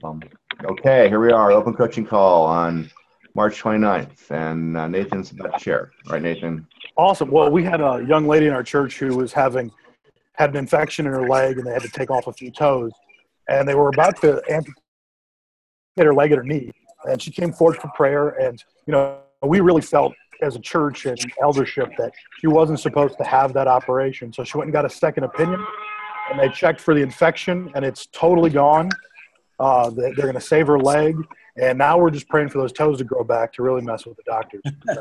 Okay, here we are, open coaching call on March 29th, and Nathan's about to share. All right, Nathan. Awesome. Well, we had a young lady in our church who was had an infection in her leg, and they had to take off a few toes, and they were about to amputate her leg at her knee, and she came forward for prayer, and we really felt as a church and eldership that she wasn't supposed to have that operation, so she went and got a second opinion, and they checked for the infection, and it's totally gone. They're going to save her leg, and now we're just praying for those toes to grow back to really mess with the doctors.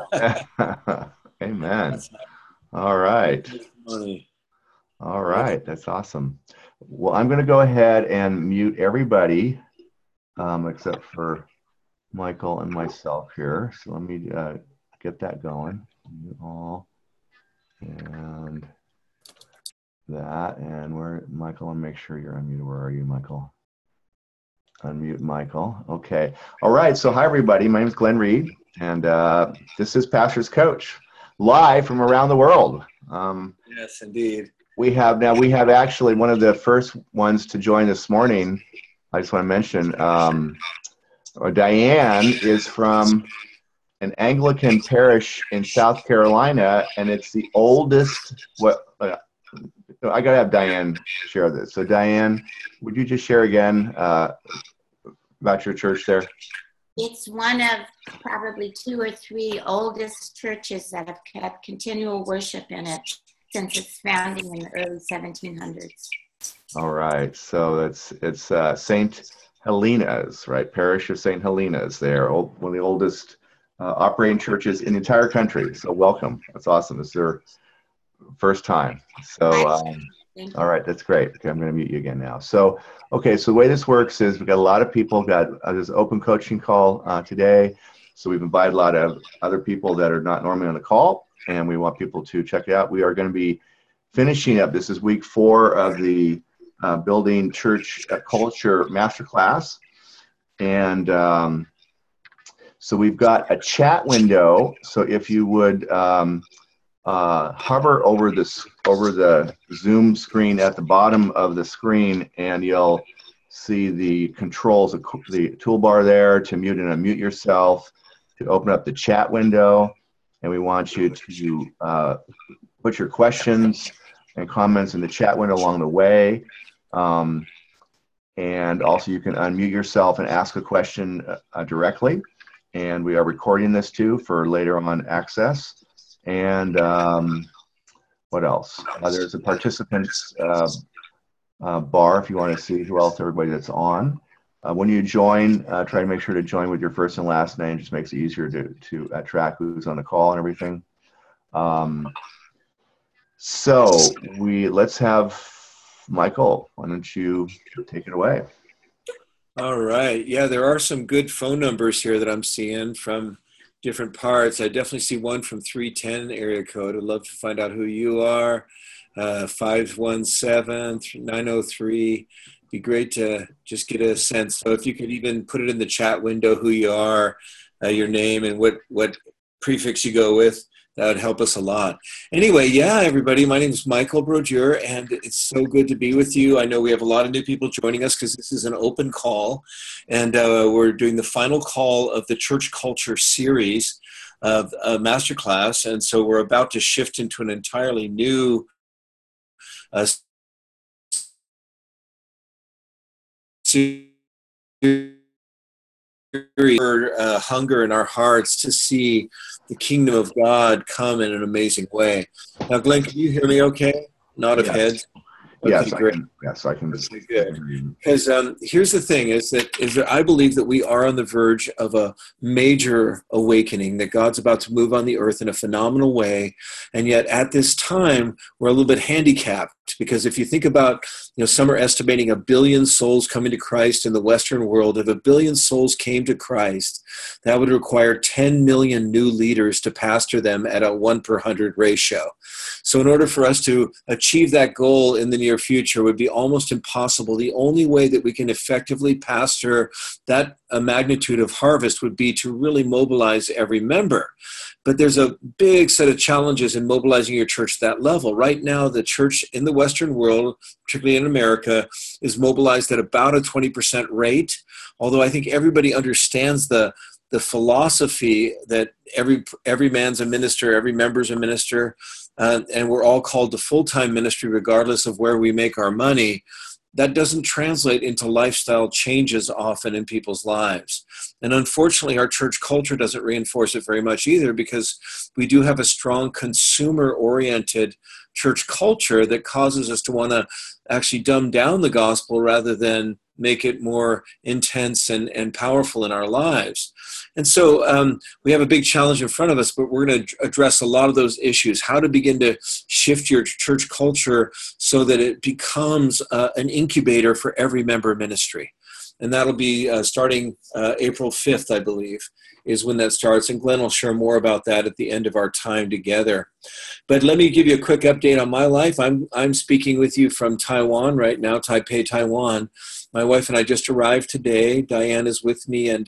Amen. All right. All right. That's awesome. Well, I'm going to go ahead and mute everybody except for Michael and myself here. So let me get that going. Mute all and that. And Michael, and make sure you're unmuted. Where are you, Michael? Unmute Michael. Okay. All right. So hi, everybody. My name is Glenn Reed, and this is Pastor's Coach, live from around the world. Yes, indeed. We have actually one of the first ones to join this morning. I just want to mention Diane is from an Anglican parish in South Carolina, and it's the oldest. I got to have Diane share this. So Diane, would you just share again about your church there? It's one of probably 2 or 3 oldest churches that have kept continual worship in it since its founding in the early 1700s. All right, so it's St. Helena's, right? Parish of St. Helena's there, one of the oldest operating churches in the entire country. So welcome. That's awesome. It's their first time. So, all right, that's great. Okay, I'm going to mute you again now. So, okay, so the way this works is we've got a lot of people, got this open coaching call today. So we've invited a lot of other people that are not normally on the call, and we want people to check it out. We are going to be finishing up. This is week 4 of the Building Church Culture Masterclass. And so we've got a chat window. So if you would hover over the Zoom screen at the bottom of the screen, and you'll see the controls, the toolbar there to mute and unmute yourself, to open up the chat window. And we want you to put your questions and comments in the chat window along the way. And also you can unmute yourself and ask a question directly. And we are recording this too for later on access. And what else? There's a participants bar if you want to see who else, everybody that's on. When you join, try to make sure to join with your first and last name. Just makes it easier to track who's on the call and everything. So let's have Michael. Why don't you take it away? All right. Yeah, there are some good phone numbers here that I'm seeing from different parts. I definitely see one from 310 area code. I'd love to find out who you are. 517-903. Be great to just get a sense. So if you could even put it in the chat window who you are, your name, and what prefix you go with, that would help us a lot. Anyway, yeah, everybody, my name is Michael Brodeur, and it's so good to be with you. I know we have a lot of new people joining us because this is an open call, and we're doing the final call of the Church Culture series of Masterclass, and so we're about to shift into an entirely new hunger in our hearts to see the kingdom of God come in an amazing way. Now, Glenn, can you hear me okay? Nod of heads. Okay, yes, great. I can. That's good. Because here's the thing: is that I believe that we are on the verge of a major awakening. That God's about to move on the earth in a phenomenal way, and yet at this time we're a little bit handicapped. Because if you think about, some are estimating 1 billion souls coming to Christ in the Western world. If 1 billion souls came to Christ, that would require 10 million new leaders to pastor them at a 1/100 ratio. So in order for us to achieve that goal in the near future would be almost impossible. The only way that we can effectively pastor that a magnitude of harvest would be to really mobilize every member. But there's a big set of challenges in mobilizing your church at that level. Right now, the church in the Western world, particularly in America, is mobilized at about a 20% rate. Although I think everybody understands the philosophy that every man's a minister, every member's a minister, and we're all called to full-time ministry regardless of where we make our money. That doesn't translate into lifestyle changes often in people's lives. And unfortunately, our church culture doesn't reinforce it very much either, because we do have a strong consumer-oriented church culture that causes us to want to actually dumb down the gospel rather than make it more intense and powerful in our lives. And so we have a big challenge in front of us, but we're going to address a lot of those issues, how to begin to shift your church culture so that it becomes an incubator for every member ministry. And that'll be starting April 5th, I believe, is when that starts. And Glenn will share more about that at the end of our time together. But let me give you a quick update on my life. I'm speaking with you from Taiwan right now, Taipei, Taiwan. My wife and I just arrived today. Diane is with me, and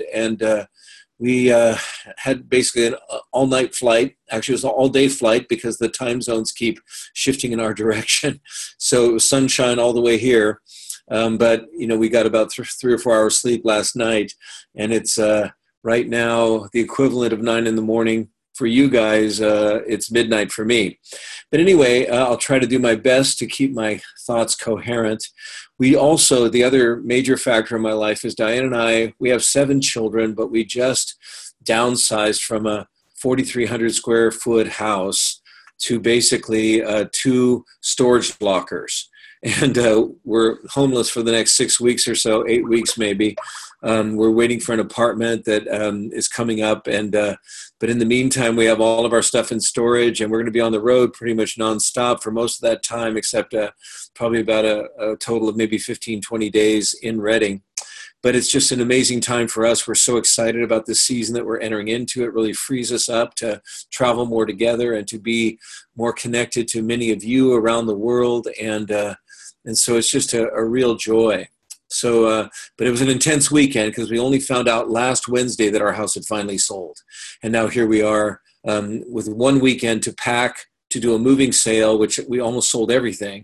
we had basically an all-night flight. Actually, it was an all-day flight because the time zones keep shifting in our direction. So it was sunshine all the way here. But, we got about 3 or 4 hours sleep last night, and it's right now the equivalent of 9 a.m. for you guys. It's midnight for me. But anyway, I'll try to do my best to keep my thoughts coherent. We also, the other major factor in my life is Diane and I, we have 7 children, but we just downsized from a 4,300 square foot house to basically 2 storage lockers. And we're homeless for the next 6 weeks or so, 8 weeks maybe. We're waiting for an apartment that is coming up. And but in the meantime, we have all of our stuff in storage, and we're going to be on the road pretty much nonstop for most of that time, except probably about a total of maybe 15, 20 days in Redding. But it's just an amazing time for us. We're so excited about this season that we're entering into. It really frees us up to travel more together and to be more connected to many of you around the world. And so it's just a real joy. So, but it was an intense weekend because we only found out last Wednesday that our house had finally sold. And now here we are with 1 weekend to pack, to do a moving sale, which we almost sold everything,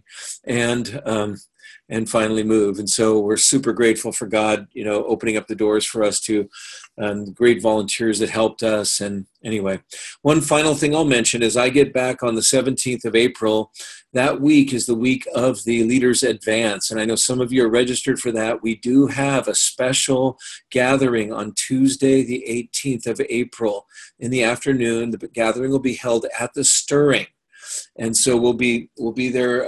and finally move. And so we're super grateful for God, opening up the doors for us to great volunteers that helped us. And anyway, one final thing I'll mention is I get back on the 17th of April. That week is the week of the Leaders Advance. And I know some of you are registered for that. We do have a special gathering on Tuesday, the 18th of April in the afternoon. The gathering will be held at the Stirring. And so we'll be there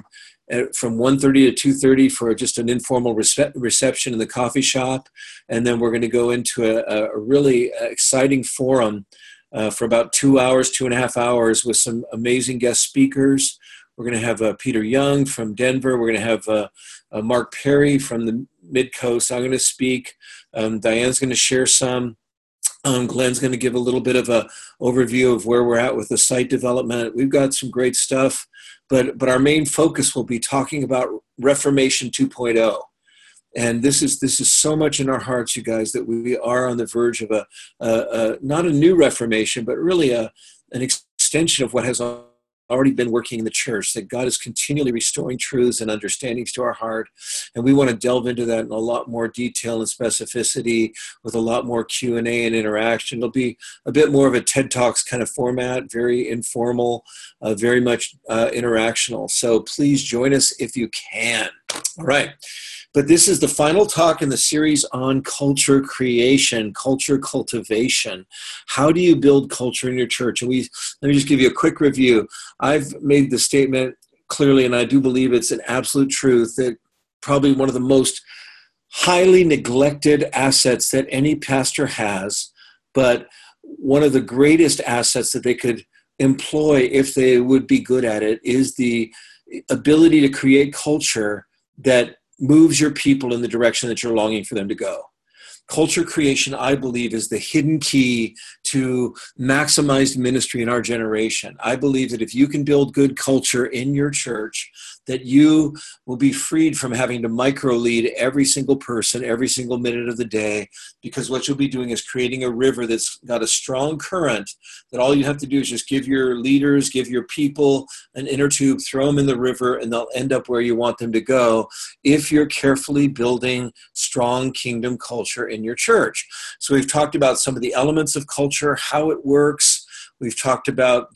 from 1:30 to 2:30 for just an informal reception in the coffee shop. And then we're going to go into a really exciting forum for about 2 hours, 2.5 hours with some amazing guest speakers. We're going to have Peter Young from Denver. We're going to have Mark Perry from the Mid-Coast. I'm going to speak. Diane's going to share some. Glenn's going to give a little bit of an overview of where we're at with the site development. We've got some great stuff, but our main focus will be talking about Reformation 2.0. And this is so much in our hearts, you guys, that we are on the verge of not a new Reformation, but really an extension of what has already been working in the church, that God is continually restoring truths and understandings to our heart. And we want to delve into that in a lot more detail and specificity with a lot more Q&A and interaction. It'll be a bit more of a TED Talks kind of format, very informal, very much interactional. So please join us if you can. All right. But this is the final talk in the series on culture creation, culture cultivation. How do you build culture in your church? And let me just give you a quick review. I've made the statement clearly, and I do believe it's an absolute truth, that probably one of the most highly neglected assets that any pastor has, but one of the greatest assets that they could employ if they would be good at it, is the ability to create culture that moves your people in the direction that you're longing for them to go. Culture creation, I believe, is the hidden key to maximized ministry in our generation. I believe that if you can build good culture in your church, that you will be freed from having to micro lead every single person, every single minute of the day, because what you'll be doing is creating a river that's got a strong current that all you have to do is just give your leaders, give your people an inner tube, throw them in the river, and they'll end up where you want them to go if you're carefully building strong kingdom culture in your church. So we've talked about some of the elements of culture, how it works. We've talked about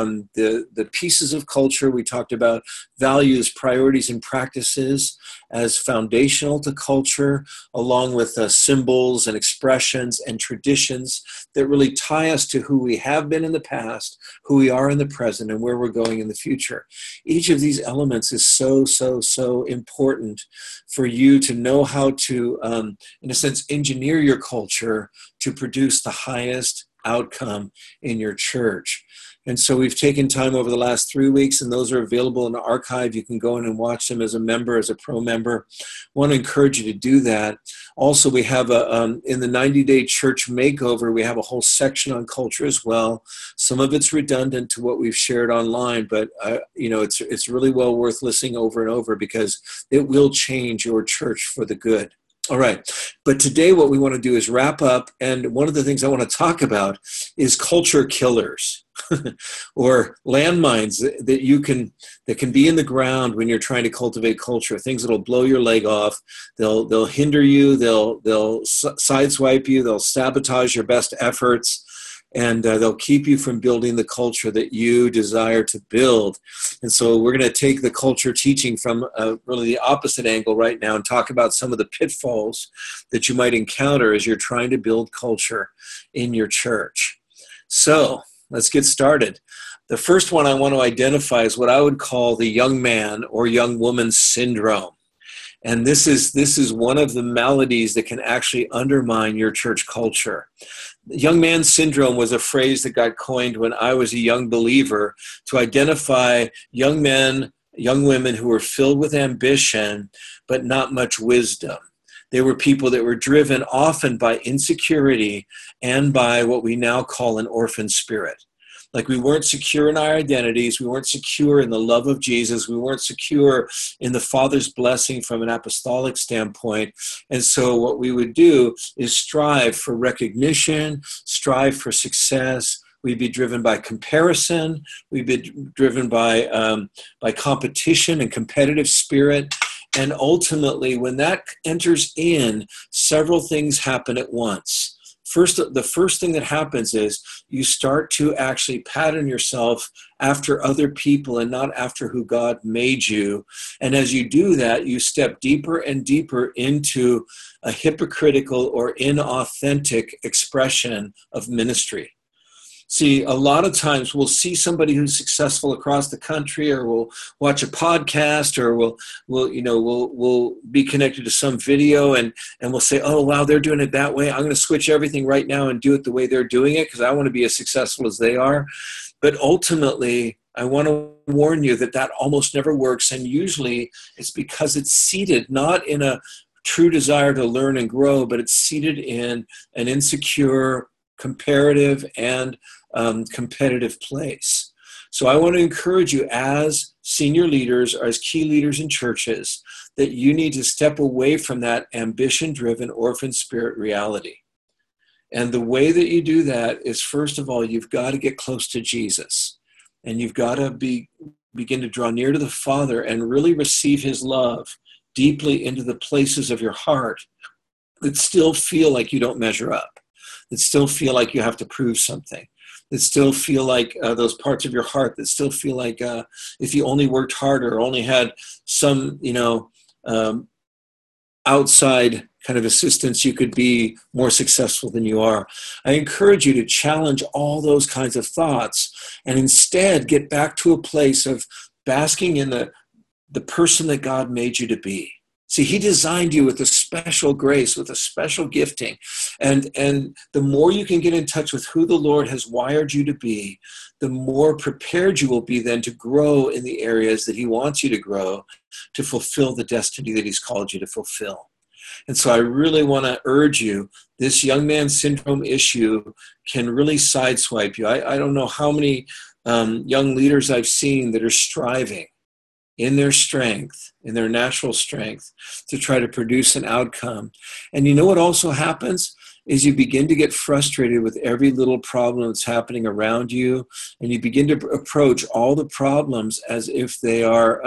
the pieces of culture. We talked about values, priorities, and practices as foundational to culture, along with symbols and expressions and traditions that really tie us to who we have been in the past, who we are in the present, and where we're going in the future. Each of these elements is so, so, so important for you to know how to, in a sense, engineer your culture to produce the highest outcome in your church. And so we've taken time over the last 3 weeks, and those are available in the archive. You can go in and watch them as a member, as a pro member. I want to encourage you to do that. Also, we have in the 90-day church makeover, we have a whole section on culture as well. Some of it's redundant to what we've shared online, but it's really well worth listening over and over, because it will change your church for the good. All right. But today what we want to do is wrap up. And one of the things I want to talk about is culture killers or landmines that can be in the ground when you're trying to cultivate culture, things that'll blow your leg off. They'll hinder you. They'll sideswipe you. They'll sabotage your best efforts. And they'll keep you from building the culture that you desire to build. And so we're going to take the culture teaching from really the opposite angle right now and talk about some of the pitfalls that you might encounter as you're trying to build culture in your church. So let's get started. The first one I want to identify is what I would call the young man or young woman syndrome. And this is one of the maladies that can actually undermine your church culture. Young man syndrome was a phrase that got coined when I was a young believer to identify young men, young women who were filled with ambition, but not much wisdom. They were people that were driven often by insecurity and by what we now call an orphan spirit. Like, we weren't secure in our identities. We weren't secure in the love of Jesus. We weren't secure in the Father's blessing from an apostolic standpoint. And so what we would do is strive for recognition, strive for success. We'd be driven by comparison. We'd be driven by competition and competitive spirit. And ultimately, when that enters in, several things happen at once. The first thing that happens is you start to actually pattern yourself after other people and not after who God made you. And as you do that, you step deeper and deeper into a hypocritical or inauthentic expression of ministry. See, a lot of times we'll see somebody who's successful across the country, or we'll watch a podcast, or we'll be connected to some video, and we'll say, oh, wow, they're doing it that way. I'm going to switch everything right now and do it the way they're doing it, because I want to be as successful as they are. But ultimately, I want to warn you that almost never works. And usually it's because it's seated not in a true desire to learn and grow, but it's seated in an insecure, comparative, and competitive place. So I want to encourage you as senior leaders or as key leaders in churches that you need to step away from that ambition-driven orphan spirit reality. And the way that you do that is, first of all, you've got to get close to Jesus. And you've got to begin to draw near to the Father and really receive his love deeply into the places of your heart that still feel like you don't measure up, that still feel like you have to prove something, that still feel like those parts of your heart that still feel like if you only worked harder or only had some, outside kind of assistance, you could be more successful than you are. I encourage you to challenge all those kinds of thoughts and instead get back to a place of basking in the person that God made you to be. See, he designed you with a special grace, with a special gifting. And the more you can get in touch with who the Lord has wired you to be, the more prepared you will be then to grow in the areas that he wants you to grow, to fulfill the destiny that he's called you to fulfill. And so I really want to urge you, this young man syndrome issue can really sideswipe you. I don't know how many young leaders I've seen that are striving in their strength, in their natural strength, to try to produce an outcome. And you know what also happens is you begin to get frustrated with every little problem that's happening around you, and you begin to approach all the problems as if they are,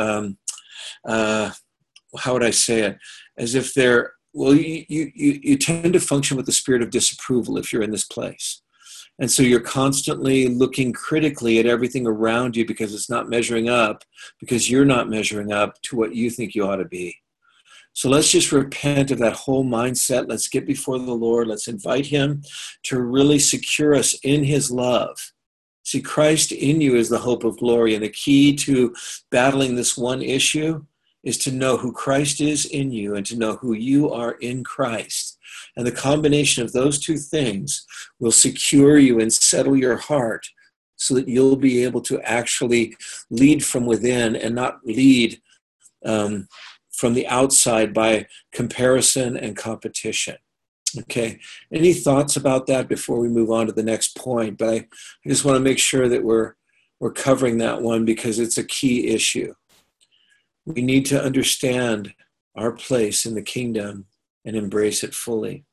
how would I say it? As if they're, well, you tend to function with the spirit of disapproval if you're in this place. And so you're constantly looking critically at everything around you because it's not measuring up, because you're not measuring up to what you think you ought to be. So let's just repent of that whole mindset. Let's get before the Lord. Let's invite him to really secure us in his love. See, Christ in you is the hope of glory. And the key to battling this one issue is to know who Christ is in you and to know who you are in Christ. And the combination of those two things will secure you and settle your heart so that you'll be able to actually lead from within and not lead from the outside by comparison and competition. Okay. Any thoughts about that before we move on to the next point? But I just want to make sure that we're covering that one because it's a key issue. We need to understand our place in the kingdom and embrace it fully.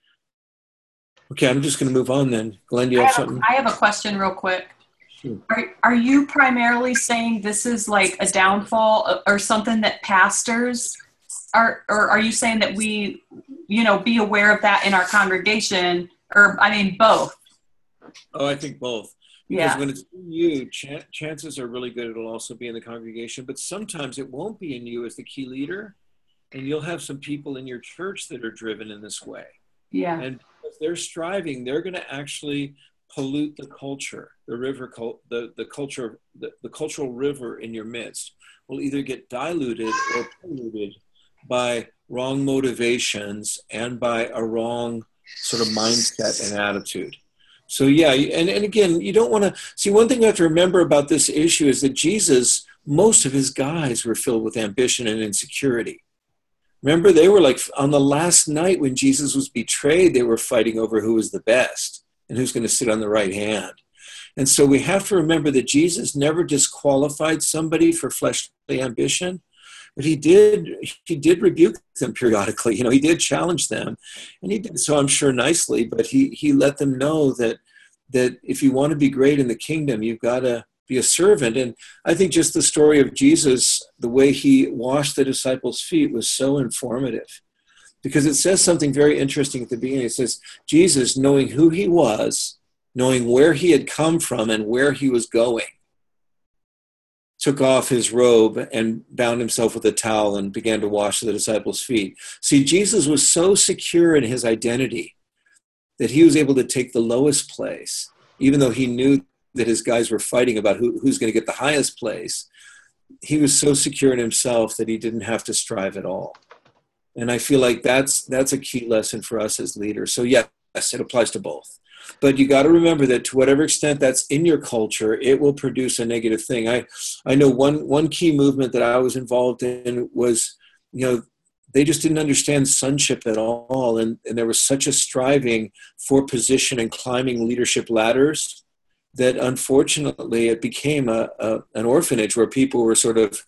Okay, I'm just going to move on then. Glenn, do you have something? I have a question real quick. Sure. Are you primarily saying this is like a downfall or something that pastors are, or are you saying that we, be aware of that in our congregation, or, I mean, both? Oh, I think both. Because Yeah. when it's in you, chances are really good it'll also be in the congregation, but sometimes it won't be in you as the key leader, and you'll have some people in your church that are driven in this way. Yeah. And because they're striving, they're going to actually pollute the culture, the culture, the cultural river in your midst will either get diluted or polluted by wrong motivations and by a wrong sort of mindset and attitude. So yeah, and again, you don't want to see, one thing you have to remember about this issue is that Jesus, most of his guys were filled with ambition and insecurity. Remember, they were like on the last night when Jesus was betrayed, they were fighting over who was the best and who's going to sit on the right hand. And so we have to remember that Jesus never disqualified somebody for fleshly ambition, but he did rebuke them periodically. He did challenge them, and he did so, I'm sure, nicely, but he let them know that if you want to be great in the kingdom, you've got to be a servant. And I think just the story of Jesus, the way he washed the disciples' feet was so informative, because it says something very interesting at the beginning. It says, Jesus, knowing who he was, knowing where he had come from and where he was going, took off his robe and bound himself with a towel and began to wash the disciples' feet. See, Jesus was so secure in his identity that he was able to take the lowest place, even though he knew that his guys were fighting about who's going to get the highest place. He was so secure in himself that he didn't have to strive at all. And I feel like that's a key lesson for us as leaders. So yes, it applies to both. But you got to remember that to whatever extent that's in your culture, it will produce a negative thing. I know one key movement that I was involved in was, they just didn't understand sonship at all. And there was such a striving for position and climbing leadership ladders that unfortunately it became an orphanage where people were sort of,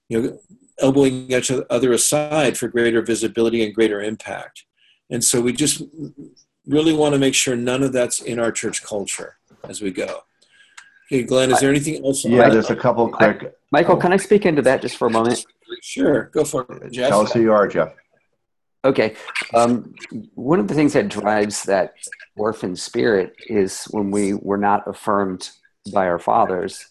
elbowing each other aside for greater visibility and greater impact. And so we just really want to make sure none of that's in our church culture as we go. Okay, Glenn, is there anything else? Yeah, there's a couple quick. Michael, can I speak into that just for a moment? Sure, go for it, Jeff. Tell us who you are, Jeff. Okay. One of the things that drives that orphan spirit is when we were not affirmed by our fathers.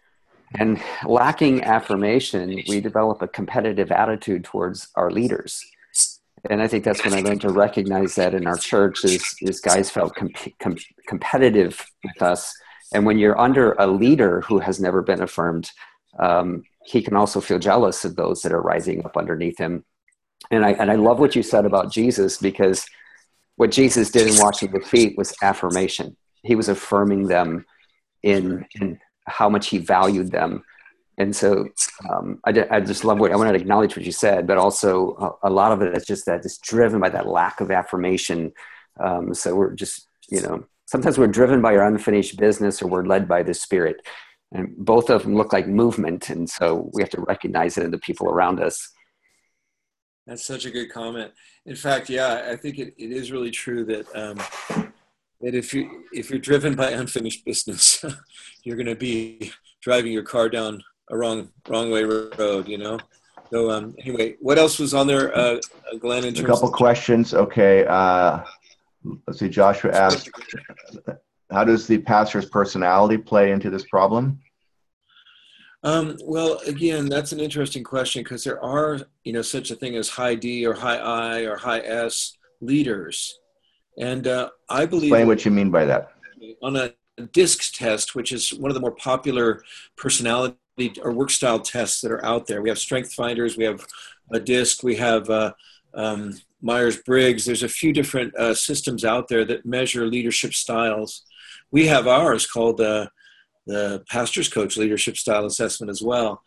And lacking affirmation, we develop a competitive attitude towards our leaders. And I think that's when I learned to recognize that in our church is guys felt competitive with us. And when you're under a leader who has never been affirmed, he can also feel jealous of those that are rising up underneath him. And I love what you said about Jesus, because what Jesus did in washing the feet was affirmation. He was affirming them in how much he valued them. And so I just love I want to acknowledge what you said, but also a lot of it is just that it's driven by that lack of affirmation. So we're just, sometimes we're driven by our unfinished business or we're led by the Spirit. And both of them look like movement. And so we have to recognize it in the people around us. That's such a good comment. In fact, yeah, I think it is really true that that if you're driven by unfinished business, you're going to be driving your car down a wrong way road, you know. So anyway, what else was on there, Glenn? In terms a couple questions. Okay, let's see. Joshua asked, "How does the pastor's personality play into this problem?" Well, again, that's an interesting question, because there are, such a thing as high D or high I or high S leaders. And I believe— Explain what you mean by that. On a DISC test, which is one of the more popular personality or work style tests that are out there. We have Strength Finders, we have a DISC, we have Myers-Briggs. There's a few different systems out there that measure leadership styles. We have ours called the Pastor's Coach Leadership Style Assessment as well.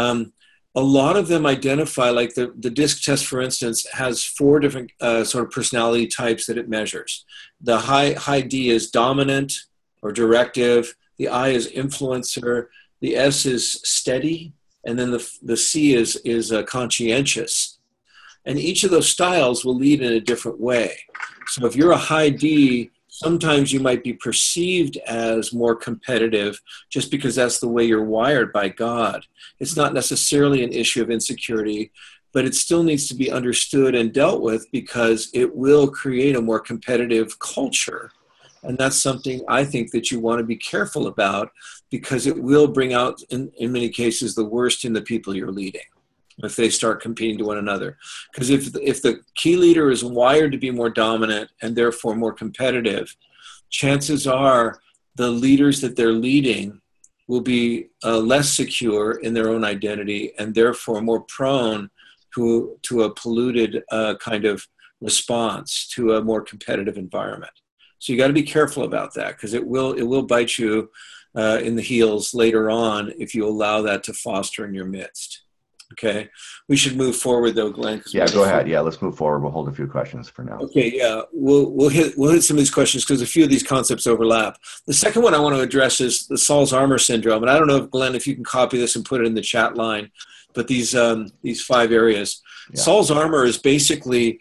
A lot of them identify, like the DISC test, for instance, has 4 different sort of personality types that it measures. The high D is dominant or directive. The I is influencer. The S is steady. And then the C is conscientious. And each of those styles will lead in a different way. So if you're a high D, sometimes you might be perceived as more competitive just because that's the way you're wired by God. It's not necessarily an issue of insecurity, but it still needs to be understood and dealt with, because it will create a more competitive culture. And that's something I think that you want to be careful about, because it will bring out, in many cases, the worst in the people you're leading if they start competing to one another. Because if the key leader is wired to be more dominant and therefore more competitive, chances are the leaders that they're leading will be less secure in their own identity, and therefore more prone to a polluted kind of response to a more competitive environment. So you got to be careful about that, because it will bite you in the heels later on if you allow that to foster in your midst. Okay, we should move forward though, Glenn. Yeah, go ahead. Yeah, let's move forward. We'll hold a few questions for now. Okay, yeah, we'll hit some of these questions because a few of these concepts overlap. The second one I want to address is the Saul's armor syndrome, and I don't know if Glenn, if you can copy this and put it in the chat line, but these 5 areas. Yeah. Saul's armor is basically,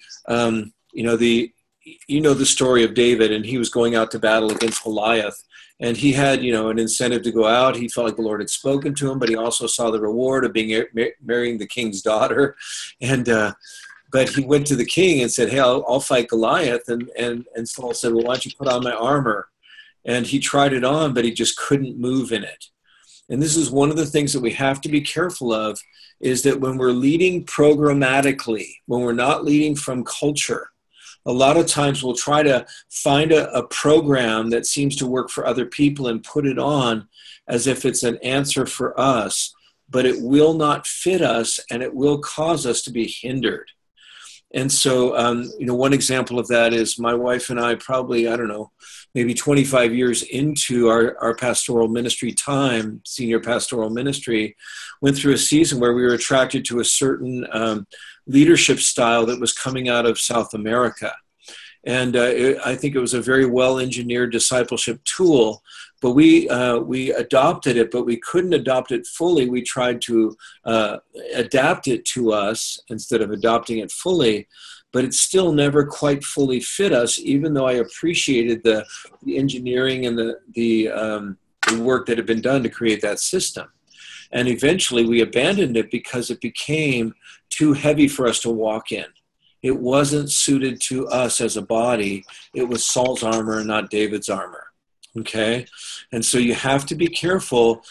the story of David, and he was going out to battle against Goliath. And he had, an incentive to go out. He felt like the Lord had spoken to him, but he also saw the reward of being marrying the king's daughter. And but he went to the king and said, "Hey, I'll fight Goliath." And Saul said, "Well, why don't you put on my armor?" And he tried it on, but he just couldn't move in it. And this is one of the things that we have to be careful of, is that when we're leading programmatically, when we're not leading from culture, a lot of times we'll try to find a program that seems to work for other people and put it on as if it's an answer for us, but it will not fit us, and it will cause us to be hindered. And so, one example of that is my wife and I probably, maybe 25 years into our pastoral ministry time, senior pastoral ministry, went through a season where we were attracted to a certain leadership style that was coming out of South America. And I think it was a very well-engineered discipleship tool, but we adopted it, but we couldn't adopt it fully. We tried to adapt it to us instead of adopting it fully, but it still never quite fully fit us, even though I appreciated the engineering and the work that had been done to create that system. And eventually we abandoned it because it became too heavy for us to walk in. It wasn't suited to us as a body. It was Saul's armor and not David's armor. Okay? And so you have to be careful,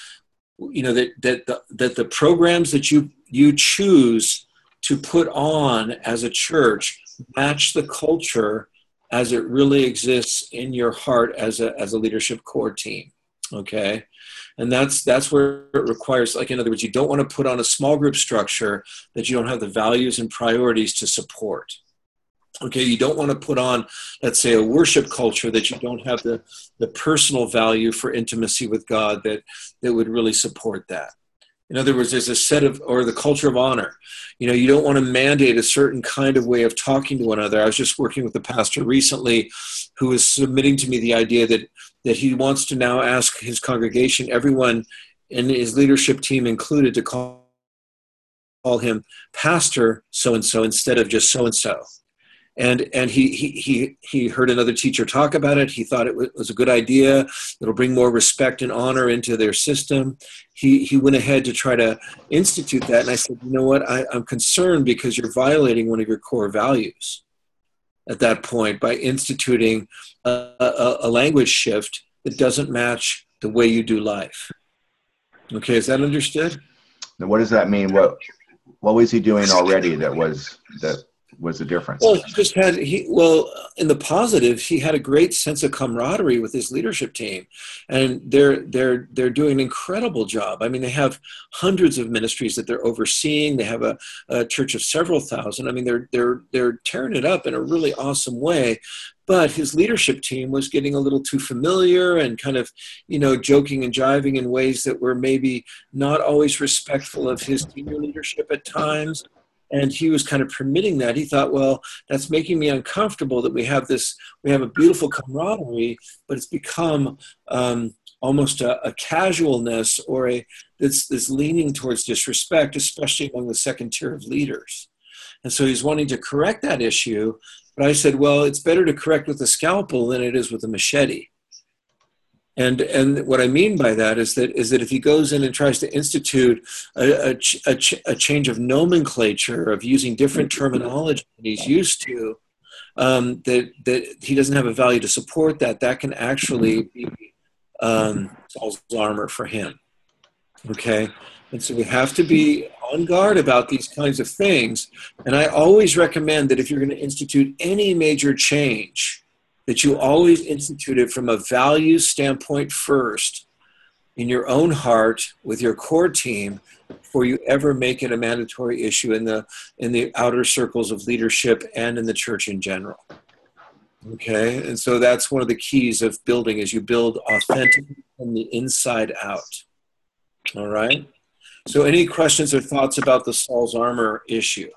that the programs that you choose to put on as a church match the culture as it really exists in your heart as a leadership core team. Okay? And that's where it requires, like, in other words, you don't want to put on a small group structure that you don't have the values and priorities to support. Okay, you don't want to put on, let's say, a worship culture that you don't have the personal value for intimacy with God that would really support that. In other words, there's a set of, or the culture of honor. You don't want to mandate a certain kind of way of talking to one another. I was just working with a pastor recently who was submitting to me the idea that he wants to now ask his congregation, everyone and his leadership team included, to call him Pastor so-and-so instead of just so-and-so. And he heard another teacher talk about it. He thought it was a good idea. It'll bring more respect and honor into their system. He went ahead to try to institute that. And I said, you know what? I'm concerned because you're violating one of your core values at that point by instituting a language shift that doesn't match the way you do life. Okay, is that understood? Now, what does that mean? What was he doing already that was the difference? Well, in the positive, he had a great sense of camaraderie with his leadership team, and they're doing an incredible job. I mean, they have hundreds of ministries that they're overseeing. They have a church of several thousand. I mean, they're tearing it up in a really awesome way. But his leadership team was getting a little too familiar and kind of, joking and jiving in ways that were maybe not always respectful of his senior leadership at times. And he was kind of permitting that. He thought, well, that's making me uncomfortable that we have a beautiful camaraderie, but it's become almost a casualness or this leaning towards disrespect, especially among the second tier of leaders. And so he's wanting to correct that issue. But I said, well, it's better to correct with a scalpel than it is with a machete. And what I mean by that is that if he goes in and tries to institute a change of nomenclature, of using different terminology than he's used to, that he doesn't have a value to support that can actually be Saul's armor for him. Okay? And so we have to be on guard about these kinds of things. And I always recommend that if you're going to institute any major change, that you always institute it from a values standpoint first, in your own heart, with your core team, before you ever make it a mandatory issue in the outer circles of leadership and in the church in general. Okay, and so that's one of the keys of building, is you build authentically from the inside out. All right. So any questions or thoughts about the Saul's armor issue?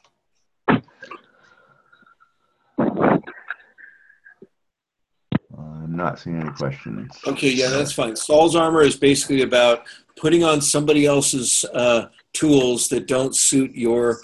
I'm not seeing any questions. Okay, yeah, that's fine. Saul's armor is basically about putting on somebody else's tools that don't suit your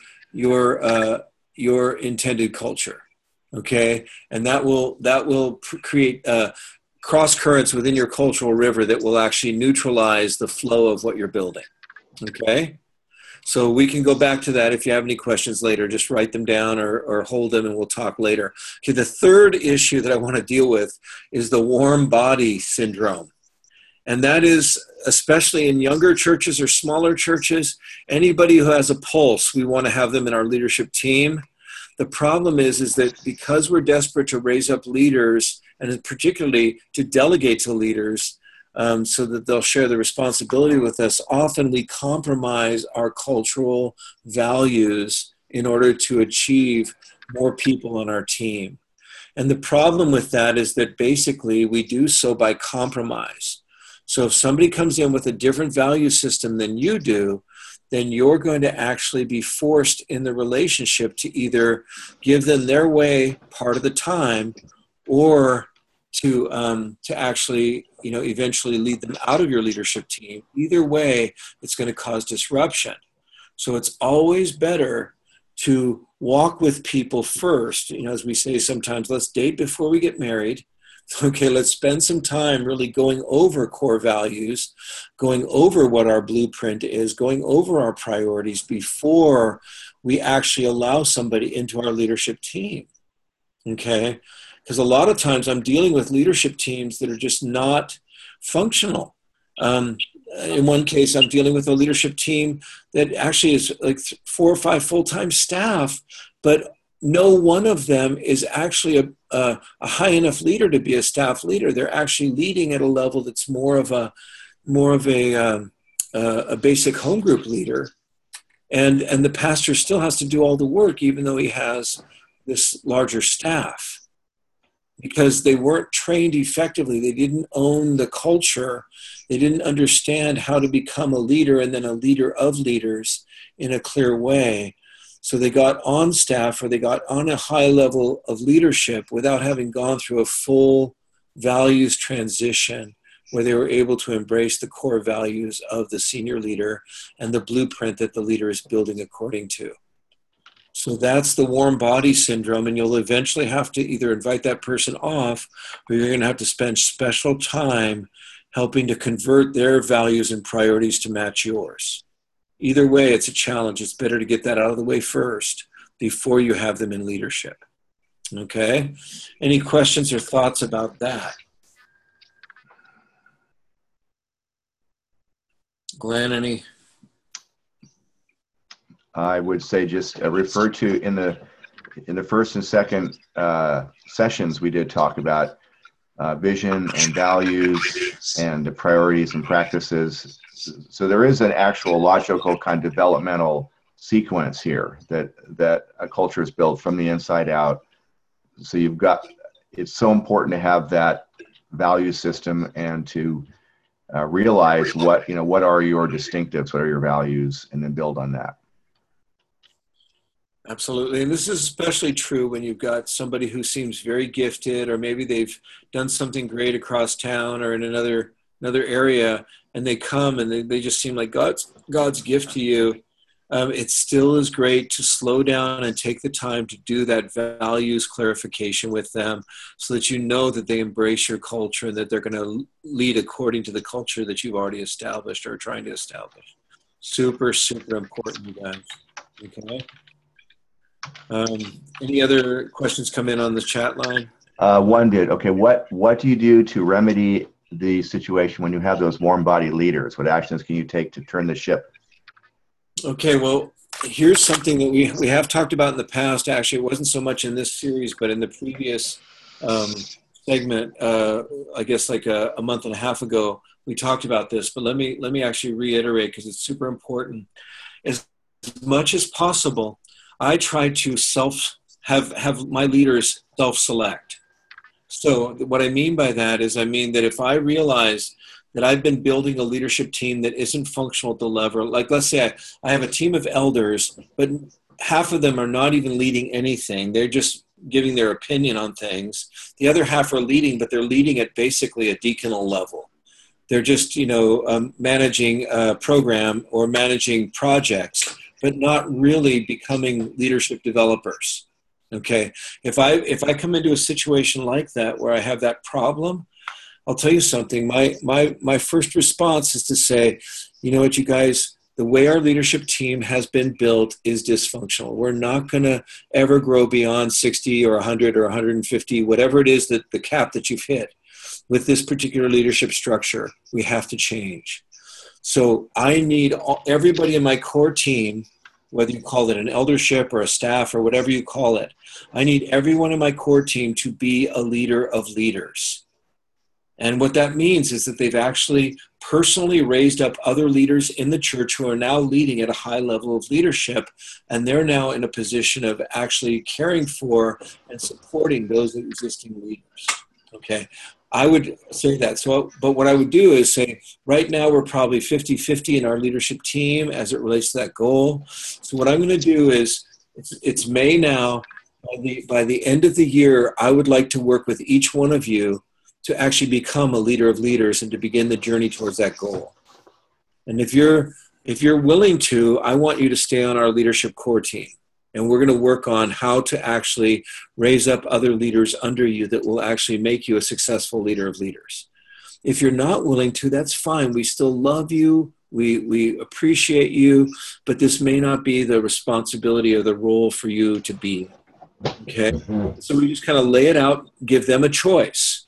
intended culture. Okay, and that will create cross currents within your cultural river that will actually neutralize the flow of what you're building. Okay, so we can go back to that if you have any questions later. Just write them down or hold them and we'll talk later. Okay, the third issue that I want to deal with is the warm body syndrome. And that is, especially in younger churches or smaller churches, anybody who has a pulse, we want to have them in our leadership team. The problem is that because we're desperate to raise up leaders, and particularly to delegate to leaders, so that they'll share the responsibility with us, often we compromise our cultural values in order to achieve more people on our team. And the problem with that is that basically we do so by compromise. So if somebody comes in with a different value system than you do, then you're going to actually be forced in the relationship to either give them their way part of the time, or to actually, eventually lead them out of your leadership team. Either way, it's going to cause disruption. So it's always better to walk with people first. As we say sometimes, let's date before we get married. Okay, let's spend some time really going over core values, going over what our blueprint is, going over our priorities before we actually allow somebody into our leadership team. Okay? Because a lot of times I'm dealing with leadership teams that are just not functional. In one case, I'm dealing with a leadership team that actually is like 4 or 5 full-time staff, but no one of them is actually a high enough leader to be a staff leader. They're actually leading at a level that's more of a basic home group leader, and the pastor still has to do all the work, even though he has this larger staff, because they weren't trained effectively. They didn't own the culture. They didn't understand how to become a leader and then a leader of leaders in a clear way. So they got on staff, or they got on a high level of leadership without having gone through a full values transition where they were able to embrace the core values of the senior leader and the blueprint that the leader is building according to. So that's the warm body syndrome, and you'll eventually have to either invite that person off, or you're going to have to spend special time helping to convert their values and priorities to match yours. Either way, it's a challenge. It's better to get that out of the way first before you have them in leadership. Okay? Any questions or thoughts about that? Glenn, any? I would say just refer to in the first and second sessions we did talk about vision and values and priorities and practices. So there is an actual logical kind of developmental sequence here that a culture is built from the inside out. So it's so important to have that value system and to realize what are your distinctives, what are your values, and then build on that. Absolutely. And this is especially true when you've got somebody who seems very gifted, or maybe they've done something great across town or in another area, and they come and they just seem like God's gift to you. It still is great to slow down and take the time to do that values clarification with them so that you know that they embrace your culture and that they're going to lead according to the culture that you've already established or are trying to establish. Super, super important, you guys. Okay. Any other questions come in on the chat line? One did. Okay, what do you do to remedy the situation when you have those warm body leaders? What actions can you take to turn the ship? Okay, well, here's something that we have talked about in the past. Actually, it wasn't so much in this series, but in the previous segment, I guess like a month and a half ago, we talked about this. But let me actually reiterate because it's super important. As much as possible, I try to have my leaders self-select. So what I mean by that is, I mean that if I realize that I've been building a leadership team that isn't functional at the level, like let's say I have a team of elders, but half of them are not even leading anything. They're just giving their opinion on things. The other half are leading, but they're leading at basically a deaconal level. They're just, managing a program or managing projects, but not really becoming leadership developers. Okay. If I come into a situation like that where I have that problem, I'll tell you something. My first response is to say, you know what, you guys, the way our leadership team has been built is dysfunctional. We're not going to ever grow beyond 60 or 100 or 150, whatever it is that the cap that you've hit with this particular leadership structure. We have to change. So I need everybody in my core team, whether you call it an eldership or a staff or whatever you call it, I need everyone in my core team to be a leader of leaders. And what that means is that they've actually personally raised up other leaders in the church who are now leading at a high level of leadership, and they're now in a position of actually caring for and supporting those existing leaders. Okay, I would say that. So, but what I would do is say, right now we're probably 50-50 in our leadership team as it relates to that goal. So what I'm going to do is, it's May now. By the end of the year, I would like to work with each one of you to actually become a leader of leaders and to begin the journey towards that goal. And if you're willing to, I want you to stay on our leadership core team. And we're going to work on how to actually raise up other leaders under you that will actually make you a successful leader of leaders. If you're not willing to, that's fine. We still love you. We appreciate you, but this may not be the responsibility or the role for you to be. Okay. So we just kind of lay it out, give them a choice.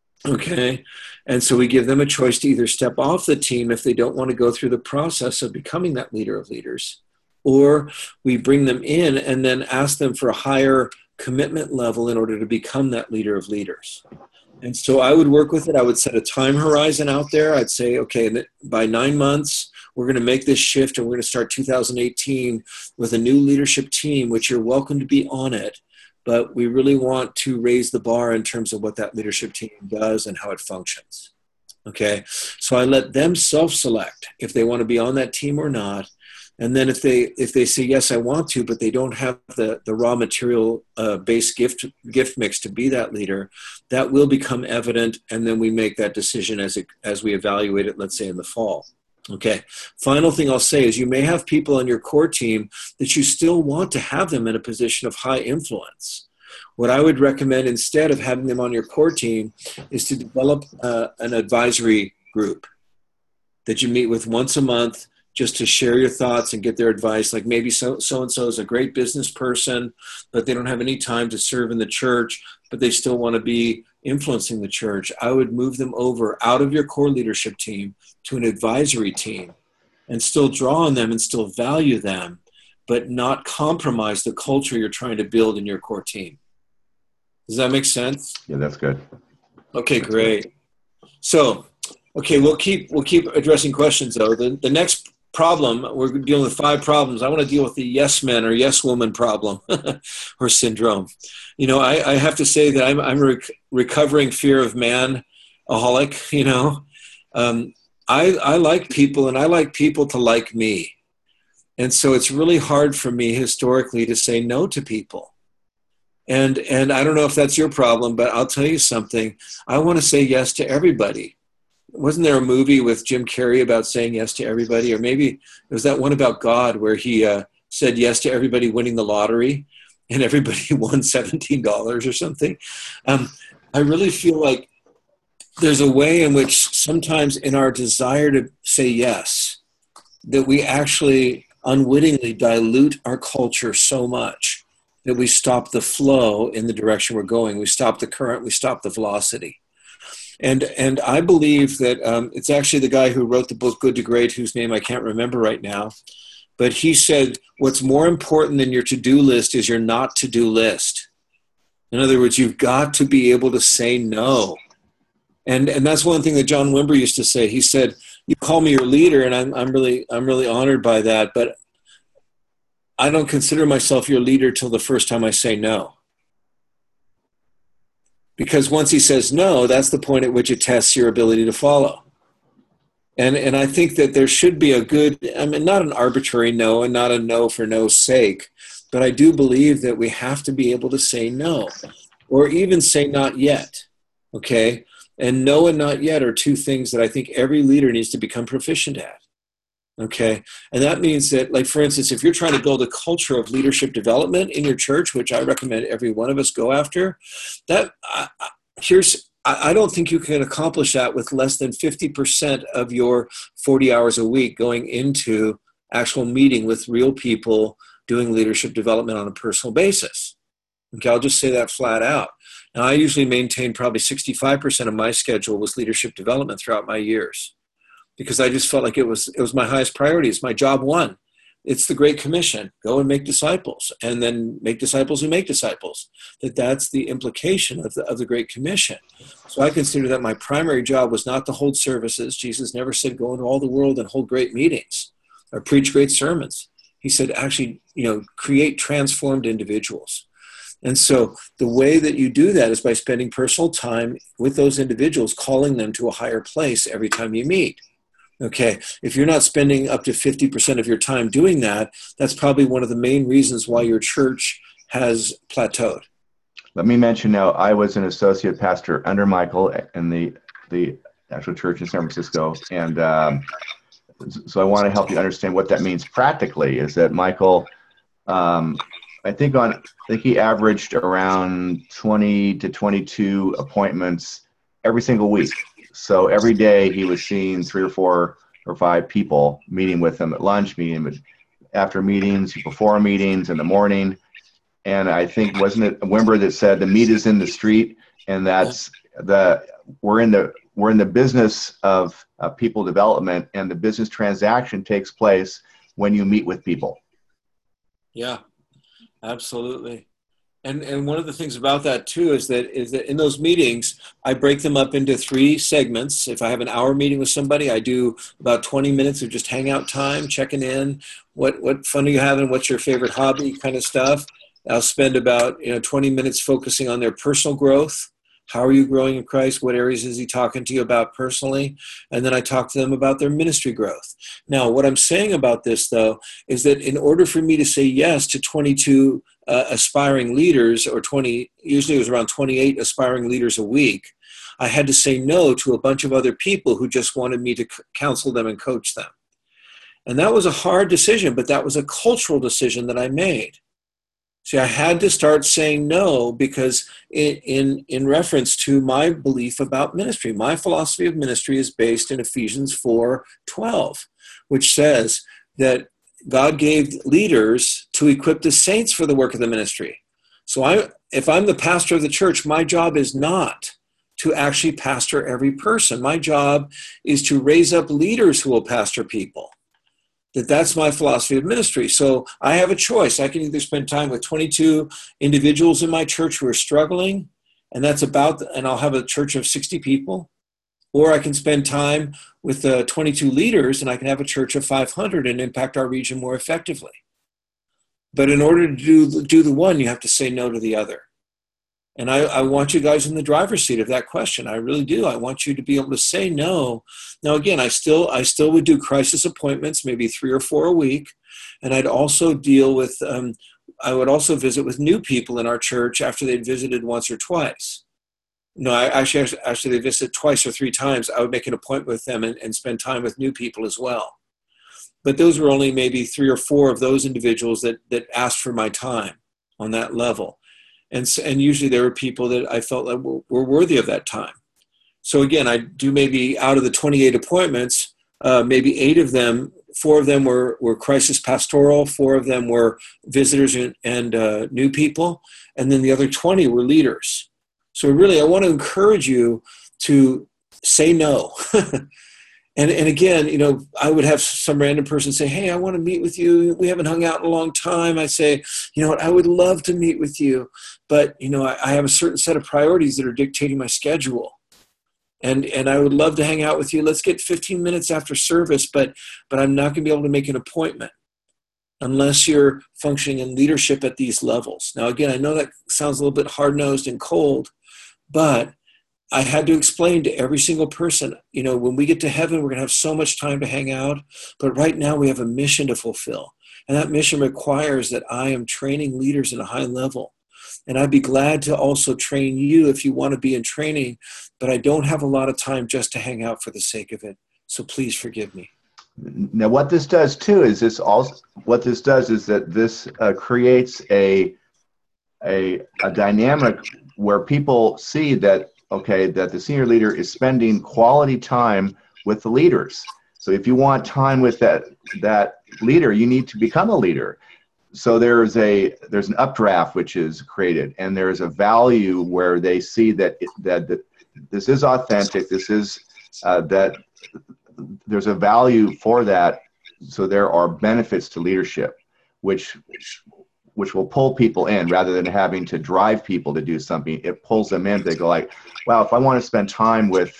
Okay. And so we give them a choice to either step off the team if they don't want to go through the process of becoming that leader of leaders, or we bring them in and then ask them for a higher commitment level in order to become that leader of leaders. And so I would work with it. I would set a time horizon out there. I'd say, okay, by 9 months, we're going to make this shift and we're going to start 2018 with a new leadership team, which you're welcome to be on it. But we really want to raise the bar in terms of what that leadership team does and how it functions. Okay, so I let them self-select if they want to be on that team or not. And then if they say, yes, I want to, but they don't have the raw material based gift mix to be that leader, that will become evident. And then we make that decision as we evaluate it, let's say in the fall. Okay. Final thing I'll say is you may have people on your core team that you still want to have them in a position of high influence. What I would recommend instead of having them on your core team is to develop an advisory group that you meet with once a month, just to share your thoughts and get their advice. Like maybe so-and-so is a great business person, but they don't have any time to serve in the church, but they still want to be influencing the church. I would move them over out of your core leadership team to an advisory team and still draw on them and still value them, but not compromise the culture you're trying to build in your core team. Does that make sense? Yeah, that's good. Okay, great. So, okay, we'll keep addressing questions though. The next problem, we're dealing with 5 problems. I want to deal with the yes men or yes woman problem or syndrome. You know, I have to say that I'm a recovering fear of man-aholic, you know. I like people and I like people to like me. And so it's really hard for me historically to say no to people. And I don't know if that's your problem, but I'll tell you something. I want to say yes to everybody. Wasn't there a movie with Jim Carrey about saying yes to everybody? Or maybe it was that one about God where he said yes to everybody winning the lottery and everybody won $17 or something. I really feel like there's a way in which sometimes in our desire to say yes, that we actually unwittingly dilute our culture so much that we stop the flow in the direction we're going. We stop the current, we stop the velocity. And I believe that it's actually the guy who wrote the book Good to Great, whose name I can't remember right now, but he said, what's more important than your to-do list is your not to-do list. In other words, you've got to be able to say no. And that's one thing that John Wimber used to say. He said, you call me your leader, and I'm really honored by that, but I don't consider myself your leader till the first time I say no. Because once he says no, that's the point at which it tests your ability to follow. And I think that there should be a good, I mean, not an arbitrary no and not a no for no's sake, but I do believe that we have to be able to say no, or even say not yet, okay? And no and not yet are 2 things that I think every leader needs to become proficient at. Okay. And that means that, like, for instance, if you're trying to build a culture of leadership development in your church, which I recommend every one of us go after, I don't think you can accomplish that with less than 50% of your 40 hours a week going into actual meeting with real people doing leadership development on a personal basis. Okay. I'll just say that flat out. Now, I usually maintain probably 65% of my schedule was leadership development throughout my years, because I just felt like it was my highest priority. It's my job 1. It's the Great Commission. Go and make disciples, and then make disciples who make disciples. That's the implication of the Great Commission. So I consider that my primary job was not to hold services. Jesus never said go into all the world and hold great meetings or preach great sermons. He said actually, create transformed individuals. And so the way that you do that is by spending personal time with those individuals, calling them to a higher place every time you meet. Okay, if you're not spending up to 50% of your time doing that, that's probably one of the main reasons why your church has plateaued. Let me mention now, I was an associate pastor under Michael in the actual church in San Francisco. And so I want to help you understand what that means practically, is that Michael, I think he averaged around 20 to 22 appointments every single week. So every day he was seeing 3 or 4 or 5 people, meeting with them at lunch, meeting after meetings, before meetings, in the morning. And I think, wasn't it Wimber that said the meat is in the street, and that's we're in the business of people development, and the business transaction takes place when you meet with people. Yeah, absolutely. And one of the things about that too is that in those meetings, I break them up into 3 segments. If I have an hour meeting with somebody, I do about 20 minutes of just hangout time, checking in, what fun are you having, what's your favorite hobby kind of stuff. I'll spend about 20 minutes focusing on their personal growth, How are you growing in Christ? What areas is he talking to you about personally? And then I talk to them about their ministry growth. Now, what I'm saying about this, though, is that in order for me to say yes to 22 aspiring leaders, or 20, usually it was around 28 aspiring leaders a week, I had to say no to a bunch of other people who just wanted me to counsel them and coach them. And that was a hard decision, but that was a cultural decision that I made. See, I had to start saying no because in reference to my belief about ministry. My philosophy of ministry is based in Ephesians 4:12, which says that God gave leaders to equip the saints for the work of the ministry. So if I'm the pastor of the church, my job is not to actually pastor every person. My job is to raise up leaders who will pastor people. That's my philosophy of ministry. So I have a choice. I can either spend time with 22 individuals in my church who are struggling, and I'll have a church of 60 people, or I can spend time with 22 leaders, and I can have a church of 500 and impact our region more effectively. But in order to do the one, you have to say no to the other. And I want you guys in the driver's seat of that question. I really do. I want you to be able to say no. Now, again, I still would do crisis appointments, maybe 3 or 4 a week. And I'd also deal with, I would also visit with new people in our church after they'd visited once or twice. No, actually they visited twice or 3 times. I would make an appointment with them and spend time with new people as well. But those were only maybe 3 or 4 of those individuals that asked for my time on that level. And usually there were people that I felt like were worthy of that time. So again, I do maybe out of the 28 appointments, maybe 8 of them, 4 of them were crisis pastoral, 4 of them were visitors and new people, and then the other 20 were leaders. So really, I want to encourage you to say no. And again, I would have some random person say, hey, I want to meet with you. We haven't hung out in a long time. I say, you know what, I would love to meet with you. But, I have a certain set of priorities that are dictating my schedule. And I would love to hang out with you. Let's get 15 minutes after service, but I'm not going to be able to make an appointment unless you're functioning in leadership at these levels. Now, again, I know that sounds a little bit hard-nosed and cold, but I had to explain to every single person, when we get to heaven, we're going to have so much time to hang out, but right now we have a mission to fulfill. And that mission requires that I am training leaders at a high level. And I'd be glad to also train you if you want to be in training, but I don't have a lot of time just to hang out for the sake of it. So please forgive me. Now, what this does too is that this creates a dynamic where people see that the senior leader is spending quality time with the leaders. So if you want time with that leader, you need to become a leader. So there's an updraft which is created, and there's a value where they see that this is authentic. This is that there's a value for that. So there are benefits to leadership, which will pull people in rather than having to drive people to do something. It pulls them in. They go like, wow, if I want to spend time with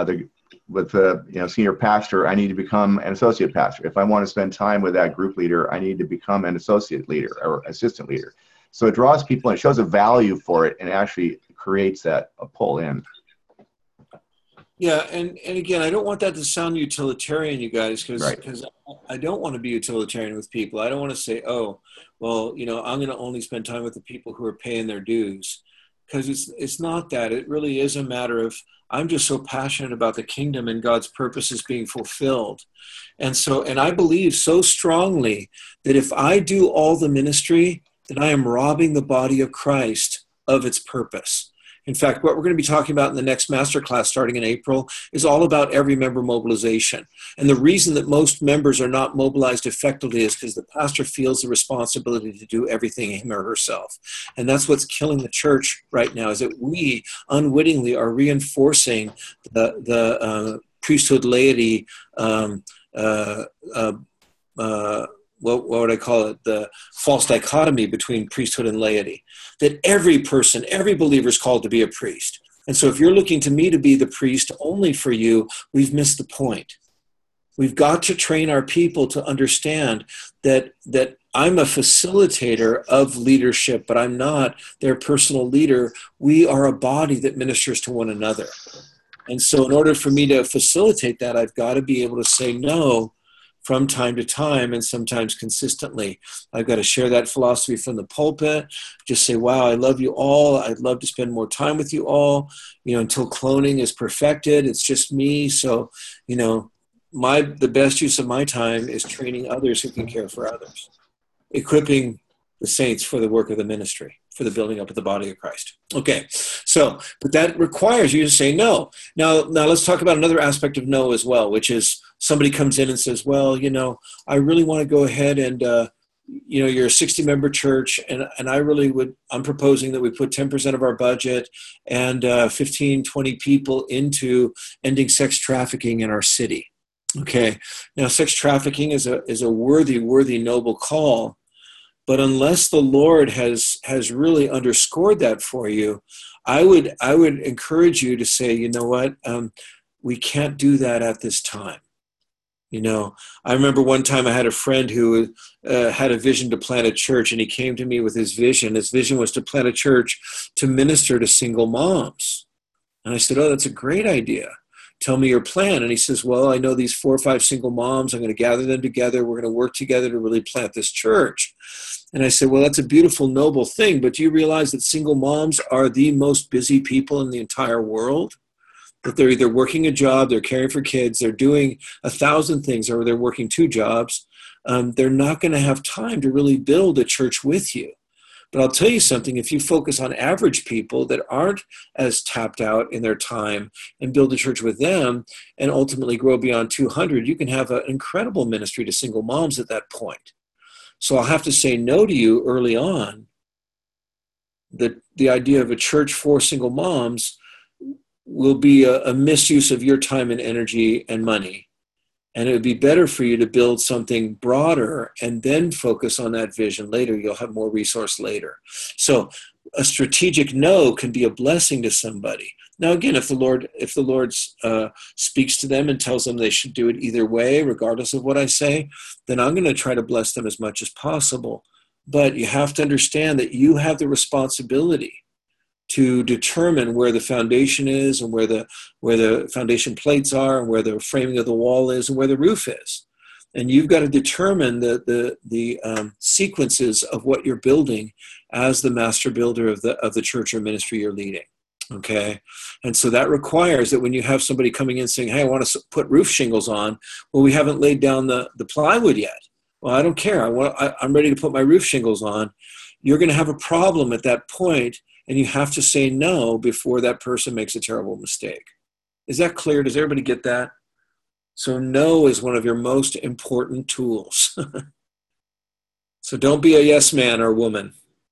the senior pastor, I need to become an associate pastor. If I want to spend time with that group leader, I need to become an associate leader or assistant leader. So it draws people in, it shows a value for it, and actually creates a pull in. Yeah, and again, I don't want that to sound utilitarian, you guys, because Right. I don't want to be utilitarian with people. I don't want to say, oh, well, I'm going to only spend time with the people who are paying their dues, because it's not that. It really is a matter of, I'm just so passionate about the kingdom and God's purposes being fulfilled. And I believe so strongly that if I do all the ministry, then I am robbing the body of Christ of its purpose. In fact, what we're going to be talking about in the next masterclass starting in April is all about every member mobilization. And the reason that most members are not mobilized effectively is because the pastor feels the responsibility to do everything him or herself. And that's what's killing the church right now, is that we unwittingly are reinforcing the priesthood laity what would I call it? The false dichotomy between priesthood and laity. That every person, every believer is called to be a priest. And so if you're looking to me to be the priest only for you, we've missed the point. We've got to train our people to understand that I'm a facilitator of leadership, but I'm not their personal leader. We are a body that ministers to one another. And so in order for me to facilitate that, I've got to be able to say no from time to time, and sometimes consistently. I've got to share that philosophy from the pulpit, just say, wow, I love you all. I'd love to spend more time with you all, until cloning is perfected. It's just me. So, the best use of my time is training others who can care for others, equipping the saints for the work of the ministry, for the building up of the body of Christ. Okay, so, but that requires you to say no. Now let's talk about another aspect of no as well, which is somebody comes in and says, well, I really want to go ahead and, you're a 60-member church, and I'm proposing that we put 10% of our budget and 15, 20 people into ending sex trafficking in our city. Okay, now sex trafficking is a worthy, noble call. But unless the Lord has really underscored that for you, I would encourage you to say, you know what, we can't do that at this time. I remember one time I had a friend who had a vision to plant a church, and he came to me with his vision. His vision was to plant a church to minister to single moms. And I said, oh, that's a great idea. Tell me your plan. And he says, well, I know these 4 or 5 single moms. I'm going to gather them together. We're going to work together to really plant this church. And I said, well, that's a beautiful, noble thing. But do you realize that single moms are the most busy people in the entire world? That they're either working a job, they're caring for kids, they're doing 1,000 things, or they're working 2 jobs. They're not going to have time to really build a church with you. But I'll tell you something, if you focus on average people that aren't as tapped out in their time and build a church with them and ultimately grow beyond 200, you can have an incredible ministry to single moms at that point. So I'll have to say no to you early on. The idea of a church for single moms will be a misuse of your time and energy and money. And it would be better for you to build something broader and then focus on that vision later. You'll have more resource later. So a strategic no can be a blessing to somebody. Now, again, if the Lord speaks to them and tells them they should do it either way, regardless of what I say, then I'm going to try to bless them as much as possible. But you have to understand that you have the responsibility to determine where the foundation is and where the foundation plates are and where the framing of the wall is and where the roof is. And you've got to determine the sequences of what you're building as the master builder of the church or ministry you're leading. Okay. And so that requires that when you have somebody coming in saying, hey, I want to put roof shingles on, well, we haven't laid down the plywood yet. Well, I don't care. I'm ready to put my roof shingles on. You're going to have a problem at that point. And you have to say no before that person makes a terrible mistake. Is that clear? Does everybody get that? So no is one of your most important tools. So don't be a yes man or woman.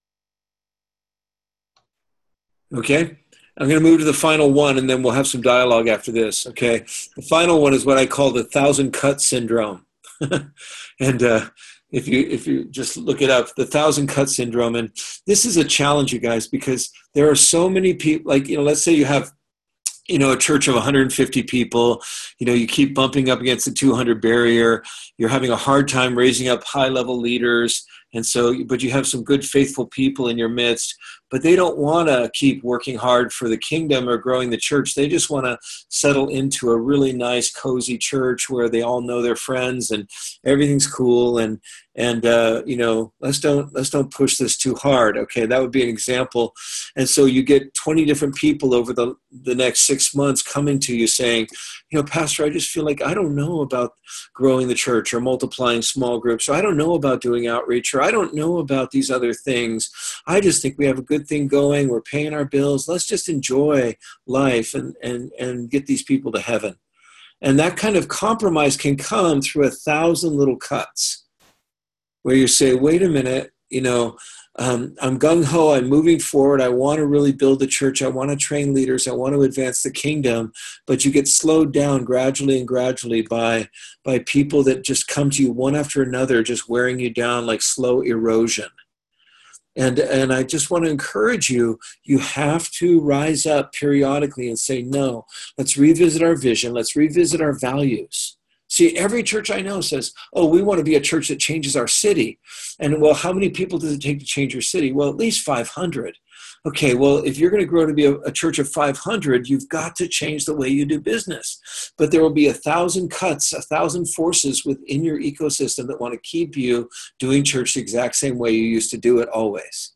Okay? I'm going to move to the final one, and then we'll have some dialogue after this. Okay? The final one is what I call the 1,000 cut syndrome. And if you just look it up, the 1,000 cut syndrome. And this is a challenge, you guys, because there are so many people, like, let's say you have, a church of 150 people, you keep bumping up against the 200 barrier. You're having a hard time raising up high-level leaders. And so, but you have some good, faithful people in your midst, but they don't want to keep working hard for the kingdom or growing the church. They just want to settle into a really nice, cozy church where they all know their friends and everything's cool. And let's don't push this too hard. Okay, that would be an example. And so you get 20 different people over the next 6 months coming to you saying, Pastor, I just feel like I don't know about growing the church or multiplying small groups, or I don't know about doing outreach, or I don't know about these other things. I just think we have a good thing going. We're paying our bills. Let's just enjoy life and get these people to heaven. And that kind of compromise can come through 1,000 little cuts where you say, wait a minute, I'm gung-ho, I'm moving forward, I want to really build the church, I want to train leaders, I want to advance the kingdom, but you get slowed down gradually by people that just come to you one after another, just wearing you down like slow erosion. And I just want to encourage you, you have to rise up periodically and say, no, let's revisit our vision, let's revisit our values. See, every church I know says, oh, we want to be a church that changes our city. And well, how many people does it take to change your city? Well, at least 500. Okay, well, if you're going to grow to be a church of 500, you've got to change the way you do business. But there will be 1,000 cuts, 1,000 forces within your ecosystem that want to keep you doing church the exact same way you used to do it always.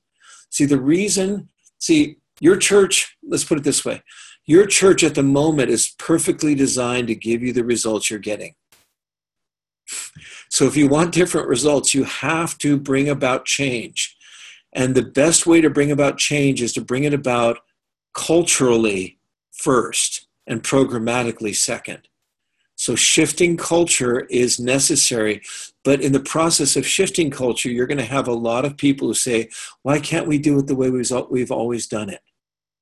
See, your church, let's put it this way. Your church at the moment is perfectly designed to give you the results you're getting. So if you want different results, you have to bring about change. And the best way to bring about change is to bring it about culturally first and programmatically second. So shifting culture is necessary. But in the process of shifting culture, you're going to have a lot of people who say, why can't we do it the way we've always done it?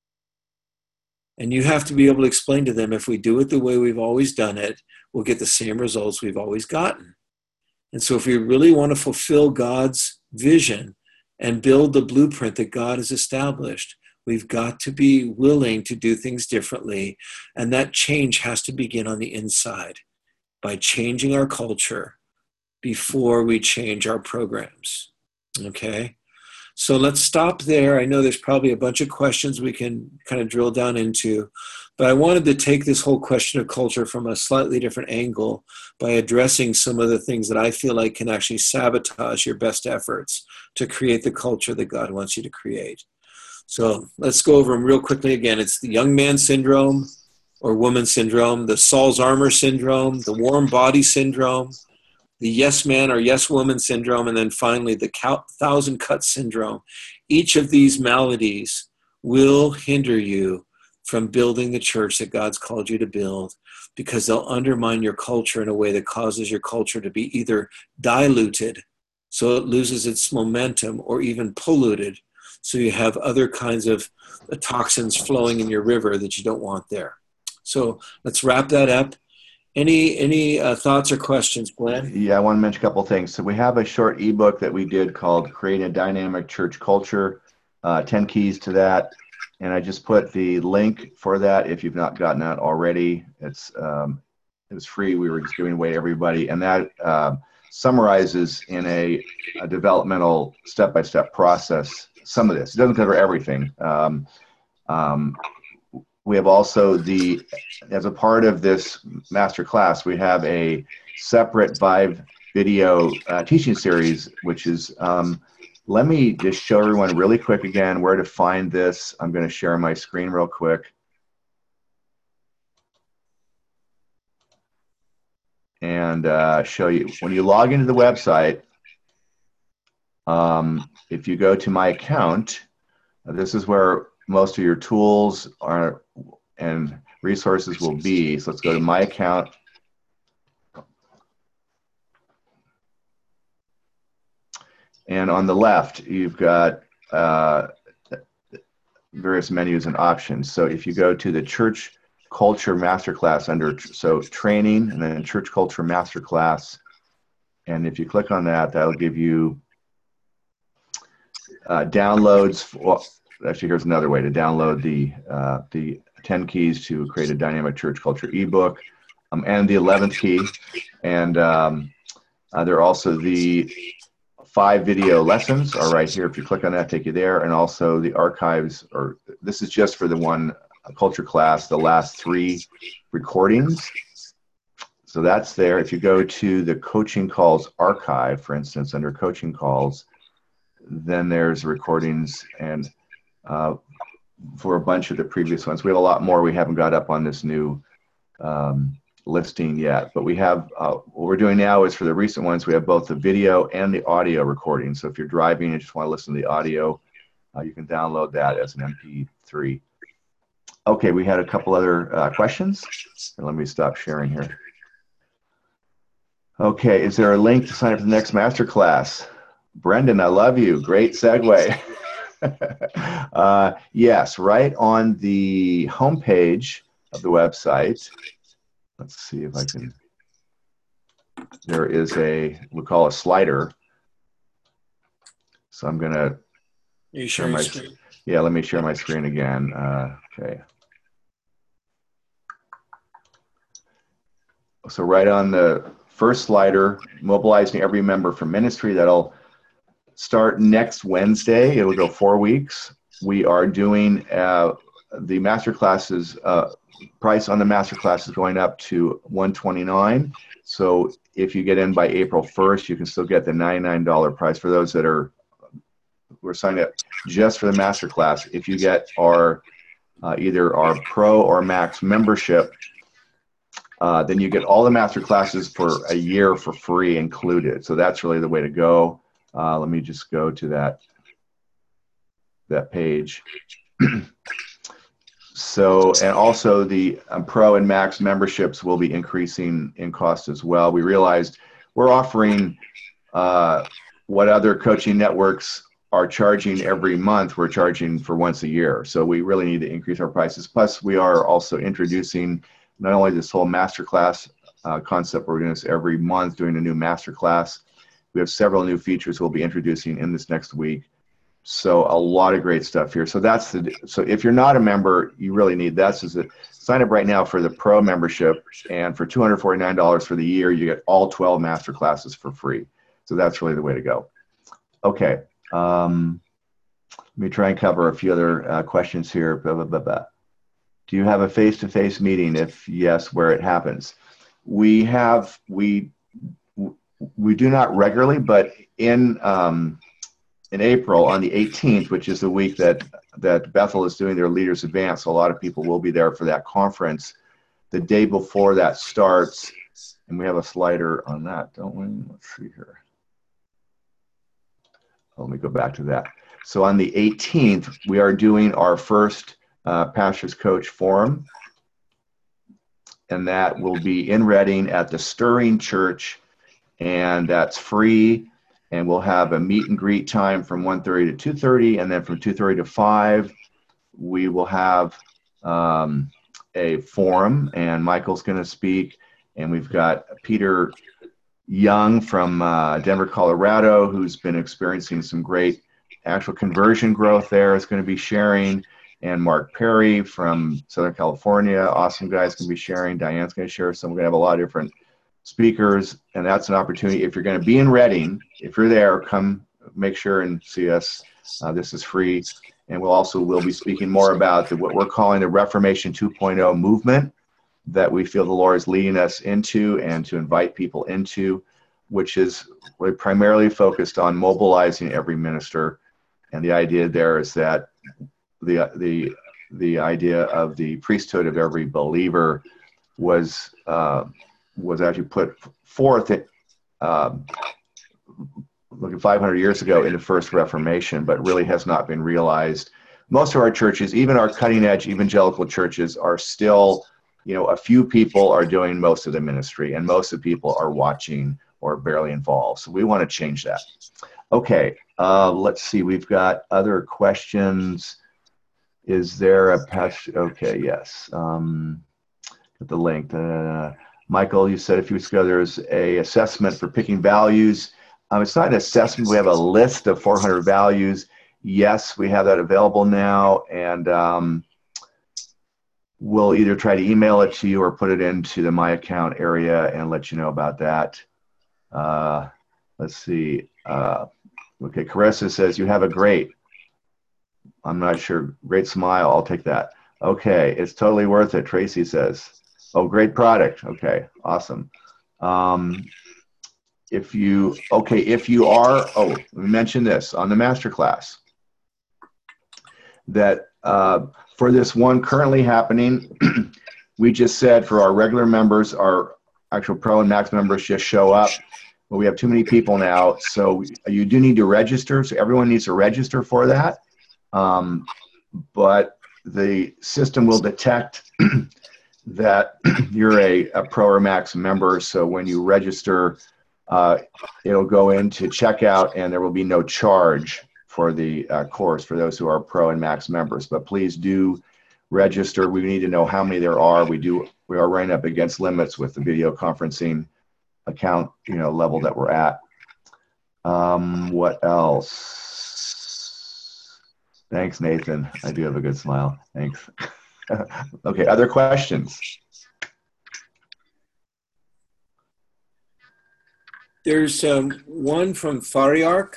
And you have to be able to explain to them, if we do it the way we've always done it, we'll get the same results we've always gotten. And so if we really want to fulfill God's vision and build the blueprint that God has established, we've got to be willing to do things differently. And that change has to begin on the inside by changing our culture before we change our programs. Okay? So let's stop there. I know there's probably a bunch of questions we can kind of drill down into, but I wanted to take this whole question of culture from a slightly different angle by addressing some of the things that I feel like can actually sabotage your best efforts to create the culture that God wants you to create. So let's go over them real quickly again. It's the young man syndrome or woman syndrome, the Saul's armor syndrome, the warm body syndrome, the yes man or yes woman syndrome, and then finally the 1,000 cut syndrome. Each of these maladies will hinder you from building the church that God's called you to build, because they'll undermine your culture in a way that causes your culture to be either diluted, so it loses its momentum, or even polluted, so you have other kinds of toxins flowing in your river that you don't want there. So let's wrap that up. Any thoughts or questions, Glenn? Yeah, I want to mention a couple of things. So we have a short ebook that we did called Creating a Dynamic Church Culture, 10 keys to that. And I just put the link for that if you've not gotten that already. It was free. We were just giving away to everybody. And that summarizes in a developmental step-by-step process some of this. It doesn't cover everything. We have also as a part of this master class, we have a separate 5-video teaching series, which is, let me just show everyone really quick again where to find this. I'm going to share my screen real quick. And show you, when you log into the website, if you go to my account, this is where most of your tools are and resources will be. So let's go to my account. And on the left, you've got various menus and options. So if you go to the Church Culture Masterclass under, so training, and then Church Culture Masterclass, and if you click on that, that'll give you downloads. Well, actually, here's another way to download the 10 keys to create a dynamic church culture ebook, and the 11th key. And there are also the 5 video lessons are right here. If you click on that, take you there. And also the archives, or this is just for the one culture class, the last 3 recordings. So that's there. If you go to the coaching calls archive, for instance, under coaching calls, then there's recordings and for a bunch of the previous ones. We have a lot more we haven't got up on this new listing yet, but we have, what we're doing now is for the recent ones, we have both the video and the audio recording. So if you're driving and just want to listen to the audio, you can download that as an MP3. Okay, we had a couple other questions. Let me stop sharing here. Okay, is there a link to sign up for the next masterclass? Brendan, I love you. Great segue. Yes, right on the homepage of the website. Let's see if I can. There is we call a slider. So I'm going to share my screen. Yeah, let me share my screen again. Okay. So right on the first slider, mobilizing every member for ministry. That'll start next Wednesday. It'll go 4 weeks. We are doing the master classes. Price on the master class is going up to $129. So if you get in by April 1st, you can still get the $99 price for those that are we're signing up just for the master class. If you get our either our pro or max membership, then you get all the master classes for a year for free included. So that's really the way to go. Let me just go to that page. So, and also the pro and max memberships will be increasing in cost as well. We realized we're offering what other coaching networks are charging every month, we're charging for once a year. So we really need to increase our prices. Plus, we are also introducing not only this whole masterclass concept, we're doing this every month, doing a new masterclass. We have several new features we'll be introducing in this next week. So a lot of great stuff here. So so if you're not a member, you really need that. So sign up right now for the pro membership, and for $249 for the year, you get all 12 master classes for free. So that's really the way to go. Okay. Let me try and cover a few other questions here. Blah, blah, blah, blah. Do you have a face-to-face meeting? If yes, where it happens? We do not regularly, but in April on the 18th, which is the week that Bethel is doing their Leaders Advance, a lot of people will be there for that conference. The day before that starts, and we have a slider on that, don't we? Let's see here. Let me go back to that. So on the 18th, we are doing our first Pastors Coach Forum, and that will be in Reading at the Stirring Church, and that's free. And we'll have a meet and greet time from 1:30 to 2:30, and then from 2:30 to 5, we will have a forum, and Michael's going to speak, and we've got Peter Young from Denver, Colorado, who's been experiencing some great actual conversion growth there, is going to be sharing, and Mark Perry from Southern California, awesome guys, going to be sharing. Diane's going to share, so we're going to have a lot of different speakers, and that's an opportunity. If you're going to be in Reading, if you're there, come make sure and see us. This is free, and we'll be speaking more about what we're calling the Reformation 2.0 movement that we feel the Lord is leading us into and to invite people into, which is really primarily focused on mobilizing every minister. And the idea there is that the idea of the priesthood of every believer was actually put forth looking 500 years ago in the First Reformation, but really has not been realized. Most of our churches, even our cutting-edge evangelical churches, are still, a few people are doing most of the ministry, and most of the people are watching or barely involved. So we want to change that. Okay, let's see. We've got other questions. Is there a passage? Okay, yes. Get the link. Michael, you said a few weeks ago there's a assessment for picking values. It's not an assessment. We have a list of 400 values. Yes, we have that available now, and we'll either try to email it to you or put it into the My Account area and let you know about that. Let's see. Okay, Carissa says, you have a great, I'm not sure, great smile. I'll take that. Okay, it's totally worth it, Tracy says. Oh, great product. Okay, awesome. If you are, we mentioned this on the masterclass, that for this one currently happening, we just said for our regular members, our actual pro and max members just show up, but we have too many people now, so you do need to register, so everyone needs to register for that, but the system will detect that you're a pro or max member, so when you register, it'll go into checkout and there will be no charge for the course for those who are pro and max members. But please do register. We need to know how many there are. We are running up against limits with the video conferencing account level that we're at. What else? Thanks, Nathan. I do have a good smile. Thanks. Okay, other questions? There's one from Fariarc,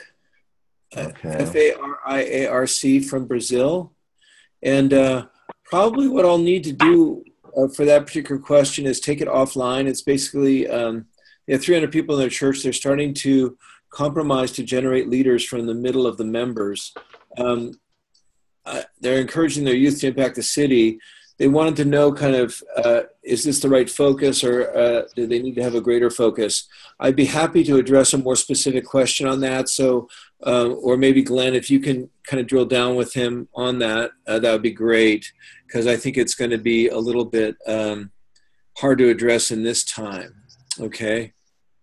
Fariarc from Brazil. And probably what I'll need to do for that particular question is take it offline. It's basically, they have 300 people in their church. They're starting to compromise to generate leaders from the middle of the members. They're encouraging their youth to impact the city. They wanted to know kind of, is this the right focus, or do they need to have a greater focus? I'd be happy to address a more specific question on that. So, or maybe Glenn, if you can kind of drill down with him on that, that would be great, because I think it's going to be a little bit hard to address in this time. Okay.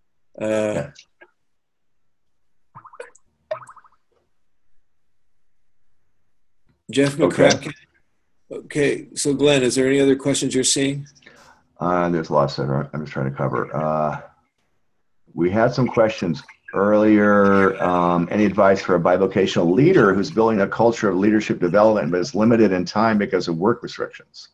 Jeff McCracken. Okay, so Glenn, is there any other questions you're seeing? There's lots that I'm just trying to cover. We had some questions earlier. Any advice for a bivocational leader who's building a culture of leadership development but is limited in time because of work restrictions?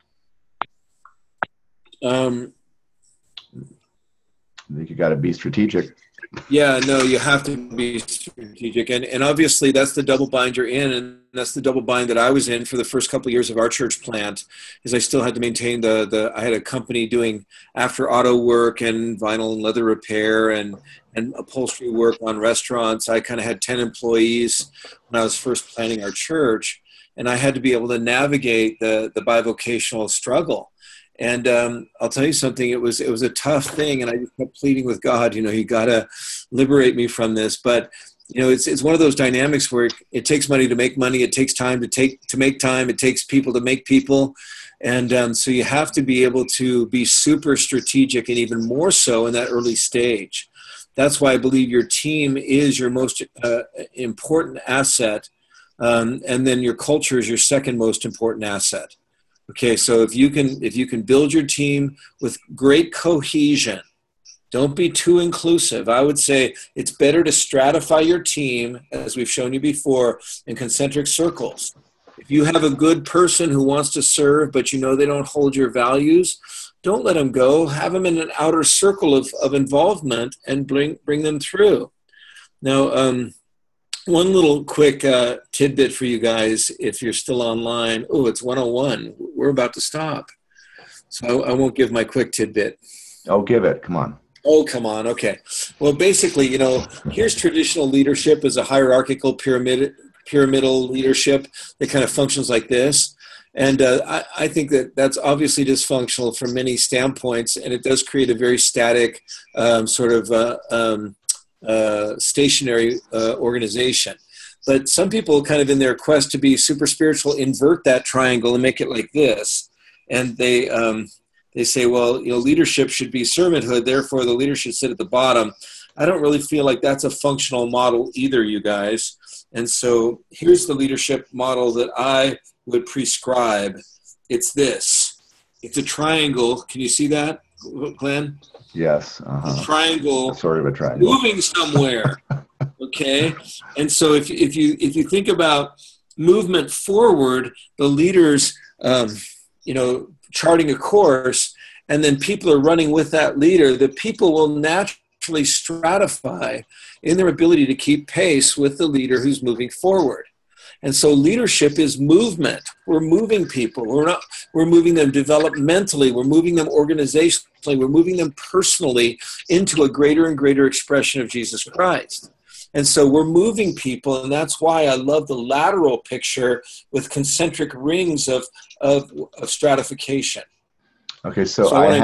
I think you got to be strategic. Yeah, no, you have to be strategic. And obviously that's the double bind you're in, and that's the double bind that I was in for the first couple of years of our church plant, is I still had to maintain I had a company doing after auto work and vinyl and leather repair and upholstery work on restaurants. I kind of had 10 employees when I was first planning our church, and I had to be able to navigate the bivocational struggle. And I'll tell you something, it was a tough thing, and I just kept pleading with God, you got to liberate me from this. But, it's one of those dynamics where it takes money to make money, it takes time to make time, it takes people to make people. And so you have to be able to be super strategic, and even more so in that early stage. That's why I believe your team is your most important asset, and then your culture is your second most important asset. Okay, so if you can build your team with great cohesion, don't be too inclusive. I would say it's better to stratify your team, as we've shown you before, in concentric circles. If you have a good person who wants to serve, but they don't hold your values, don't let them go. Have them in an outer circle of involvement and bring them through. Now, one little quick tidbit for you guys, if you're still online. Oh, it's 1:01. We're about to stop. So I won't give my quick tidbit. Oh, give it. Come on. Oh, come on. Okay. Well, basically, here's traditional leadership as a hierarchical pyramidal leadership that kind of functions like this. And I think that's obviously dysfunctional from many standpoints, and it does create a very static stationary organization. But some people kind of in their quest to be super spiritual invert that triangle and make it like this. And they say, well, leadership should be servanthood, therefore the leader should sit at the bottom. I don't really feel like that's a functional model either, you guys. And so here's the leadership model that I would prescribe. It's this. It's a triangle. Can you see that, Glenn? Yes. A triangle. Sort of a triangle. Moving somewhere. Okay. And so if you think about movement forward, the leaders, charting a course, and then people are running with that leader, the people will naturally stratify in their ability to keep pace with the leader who's moving forward. And so leadership is movement. We're moving people. We're moving them developmentally. We're moving them organizationally. We're moving them personally into a greater and greater expression of Jesus Christ. And so we're moving people, and that's why I love the lateral picture with concentric rings of stratification. Okay, so I've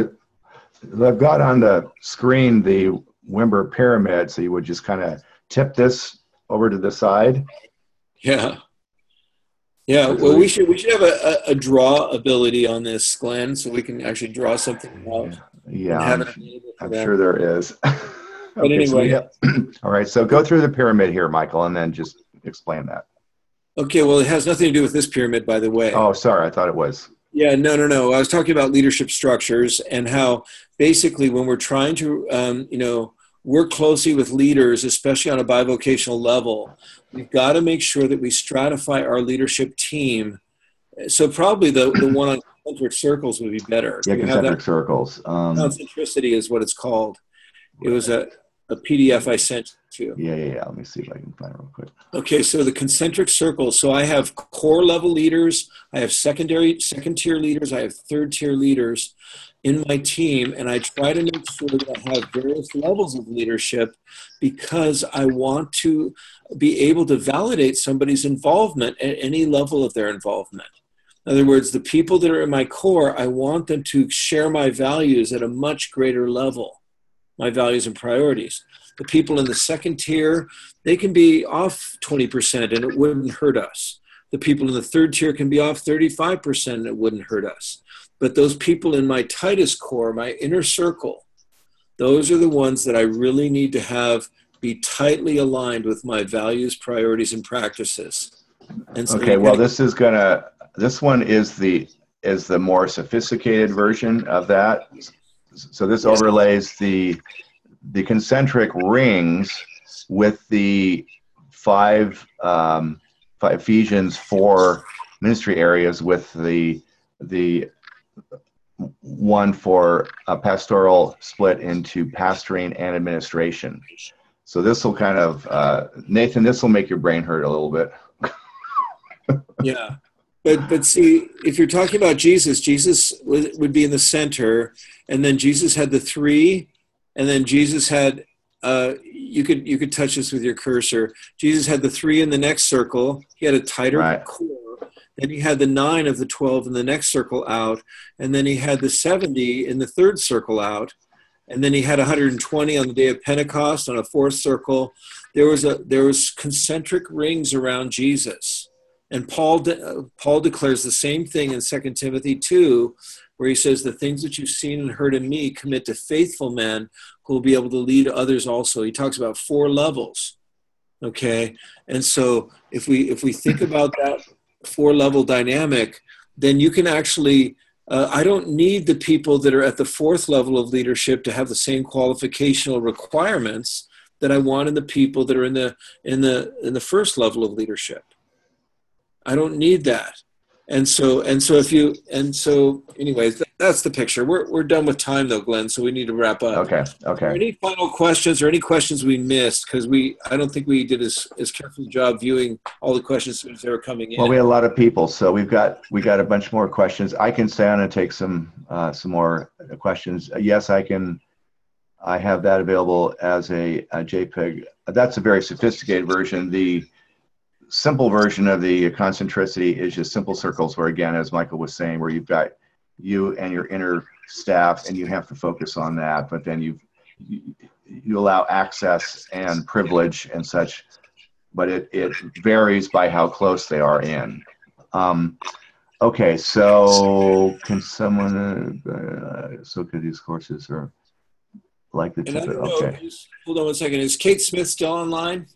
got on the screen the Wimber pyramid, so you would just kind of tip this over to the side. Yeah. Yeah. Well, we should have a draw ability on this, Glenn, so we can actually draw something out. Yeah, I'm sure there is. But anyway. All right. So go through the pyramid here, Michael, and then just explain that. Okay. Well, it has nothing to do with this pyramid, by the way. Oh, sorry. I thought it was. Yeah. No. I was talking about leadership structures and how basically when we're trying to, work closely with leaders, especially on a bivocational level, we've got to make sure that we stratify our leadership team. So probably the one on concentric circles would be better. Yeah, concentric circles. Concentricity is what it's called. It was a PDF I sent you. Yeah. Let me see if I can find it real quick. Okay, so the concentric circles. So I have core level leaders, I have second tier leaders, I have third tier leaders in my team, and I try to make sure that I have various levels of leadership because I want to be able to validate somebody's involvement at any level of their involvement. In other words, the people that are in my core, I want them to share my values at a much greater level, my values and priorities. The people in the second tier, they can be off 20% and it wouldn't hurt us. The people in the third tier can be off 35% and it wouldn't hurt us. But those people in my tightest core, my inner circle, those are the ones that I really need to have be tightly aligned with my values, priorities, and practices. And so okay, well, this one is the more sophisticated version of that. So this overlays the concentric rings with the five Ephesians 4 ministry areas with the one for a pastoral split into pastoring and administration. So this will kind of, Nathan, this will make your brain hurt a little bit. Yeah. But see, if you're talking about Jesus would be in the center, and then Jesus had the three, and then Jesus had, you could touch this with your cursor. Jesus had the three in the next circle. He had a tighter core. Then he had the 9 of the 12 in the next circle out, and then he had the 70 in the third circle out, and then he had 120 on the day of Pentecost on a fourth circle. There was concentric rings around Jesus. And Paul declares the same thing in 2 Timothy 2, where he says, the things that you've seen and heard in me commit to faithful men who will be able to lead others also. He talks about 4 levels, okay? And so if we think about that 4-level dynamic, then you can actually, I don't need the people that are at the 4th level of leadership to have the same qualificational requirements that I want in the people that are in the first level of leadership. I don't need that. And so anyways, that's the picture. We're done with time though, Glenn, so we need to wrap up. Okay. Any final questions or any questions we missed? Because I don't think we did as careful a job viewing all the questions as they were coming in. Well, we had a lot of people, so we got a bunch more questions. I can stay on and take some more questions. Yes, I can. I have that available as a JPEG. That's a very sophisticated version. The simple version of the concentricity is just simple circles where, again, as Michael was saying, where you've got you and your inner staff and you have to focus on that, but then you allow access and privilege and such, but it varies by how close they are in. Okay, so can someone, so could these courses are like the and I don't know, okay. Hold on 1 second. Is Kate Smith still online?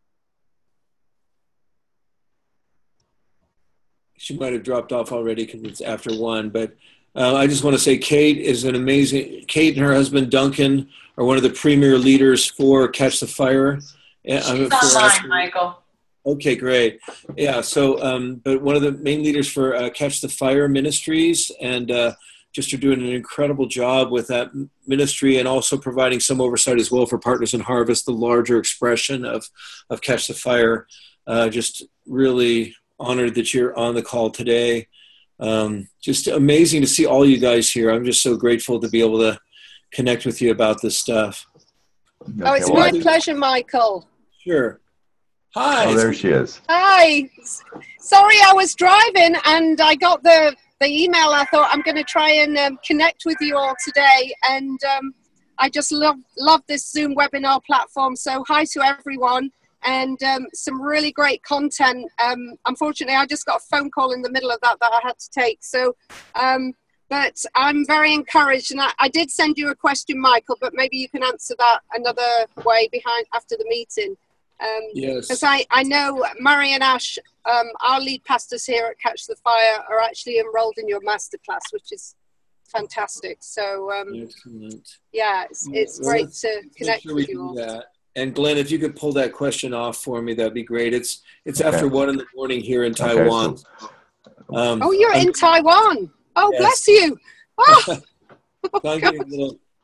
She might have dropped off already because it's after 1, but I just want to say Kate and her husband Duncan are one of the premier leaders for Catch the Fire. She's online, Michael. Okay, great. Yeah, so, but one of the main leaders for Catch the Fire Ministries, and just are doing an incredible job with that ministry, and also providing some oversight as well for Partners in Harvest, the larger expression of Catch the Fire. Just really honored that you're on the call today. Just amazing to see all you guys here. I'm just so grateful to be able to connect with you about this stuff. Oh, it's my pleasure, Michael. Sure. Hi. Oh, there she is. Hi. Sorry, I was driving and I got the email. I thought I'm going to try and connect with you all today. And I just love this Zoom webinar platform. So hi to everyone. And some really great content. Unfortunately, I just got a phone call in the middle of that I had to take. So, but I'm very encouraged. And I did send you a question, Michael, but maybe you can answer that another way after the meeting. Yes. Because I know Murray and Ash, our lead pastors here at Catch the Fire, are actually enrolled in your masterclass, which is fantastic. So, excellent. Yeah, it's great to connect with you all. That. And Glenn, if you could pull that question off for me, that'd be great. It's after 1 in the morning here in Taiwan. So, you're in Taiwan. Oh, yes. bless you. Oh, I'm getting a little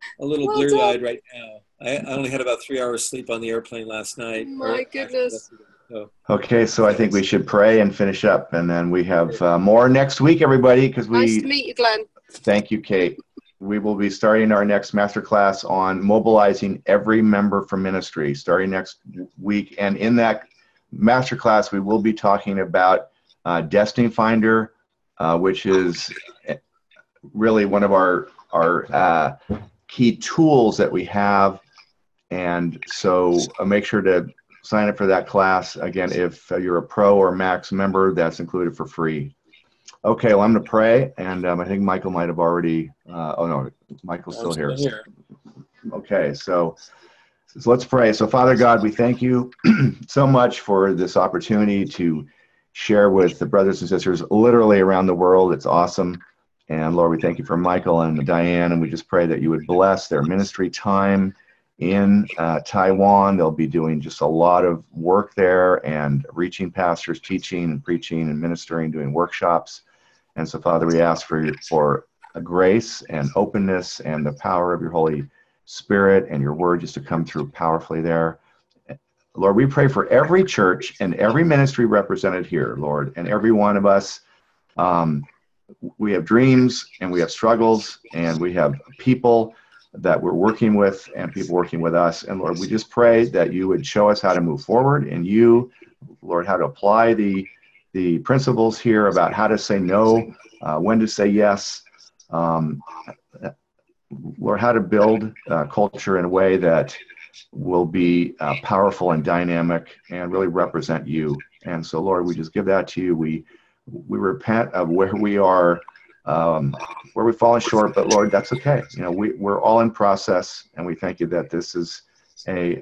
a little Well bleary-eyed done. right now. I only had about 3 hours sleep on the airplane last night. My goodness. So, Okay, so I think we should pray and finish up, and then we have more next week, everybody, because Nice to meet you, Glenn. Thank you, Kate. We will be starting our next masterclass on mobilizing every member for ministry starting next week. And in that masterclass, we will be talking about Destiny Finder, which is really one of our key tools that we have. And so make sure to sign up for that class. Again, if you're a pro or max member, that's included for free. Okay, well, I'm going to pray, and I think Michael might have already, oh no, Michael's still here. Okay, so let's pray. So Father God, we thank you so much for this opportunity to share with the brothers and sisters literally around the world. It's awesome. And Lord, we thank you for Michael and Diane, and we just pray that you would bless their ministry time in Taiwan. They'll be doing just a lot of work there and reaching pastors, teaching and preaching and ministering, doing workshops. And so, Father, we ask for a grace and openness and the power of your Holy Spirit and your word just to come through powerfully there. Lord, we pray for every church and every ministry represented here, Lord, and every one of us. We have dreams and we have struggles and we have people that we're working with and people working with us. And Lord, we just pray that you would show us how to move forward, and you, Lord, how to apply the principles here about how to say no, when to say yes, Lord, how to build culture in a way that will be powerful and dynamic and really represent you. And so, Lord, we just give that to you. We repent of where we are, where we've fallen short, but Lord, that's okay. You know, we're all in process, and we thank you that this is a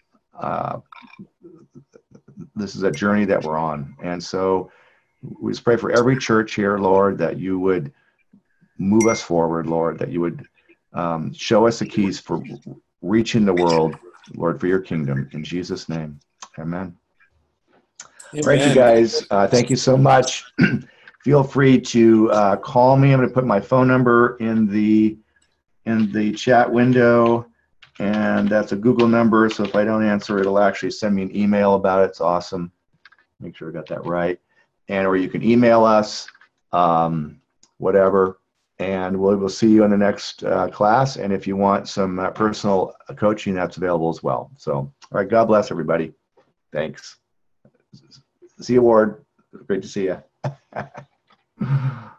journey that we're on. And so we just pray for every church here, Lord, that you would move us forward, Lord, that you would show us the keys for reaching the world, Lord, for your kingdom. In Jesus' name, amen. All right, you guys, thank you so much. Feel free to call me. I'm going to put my phone number in the chat window, and that's a Google number. So if I don't answer, it'll actually send me an email about it. It's awesome. Make sure I got that right. And or you can email us, whatever. And we'll see you in the next class. And if you want some personal coaching, that's available as well. So, all right, God bless everybody. Thanks. See you, Ward. Great to see you.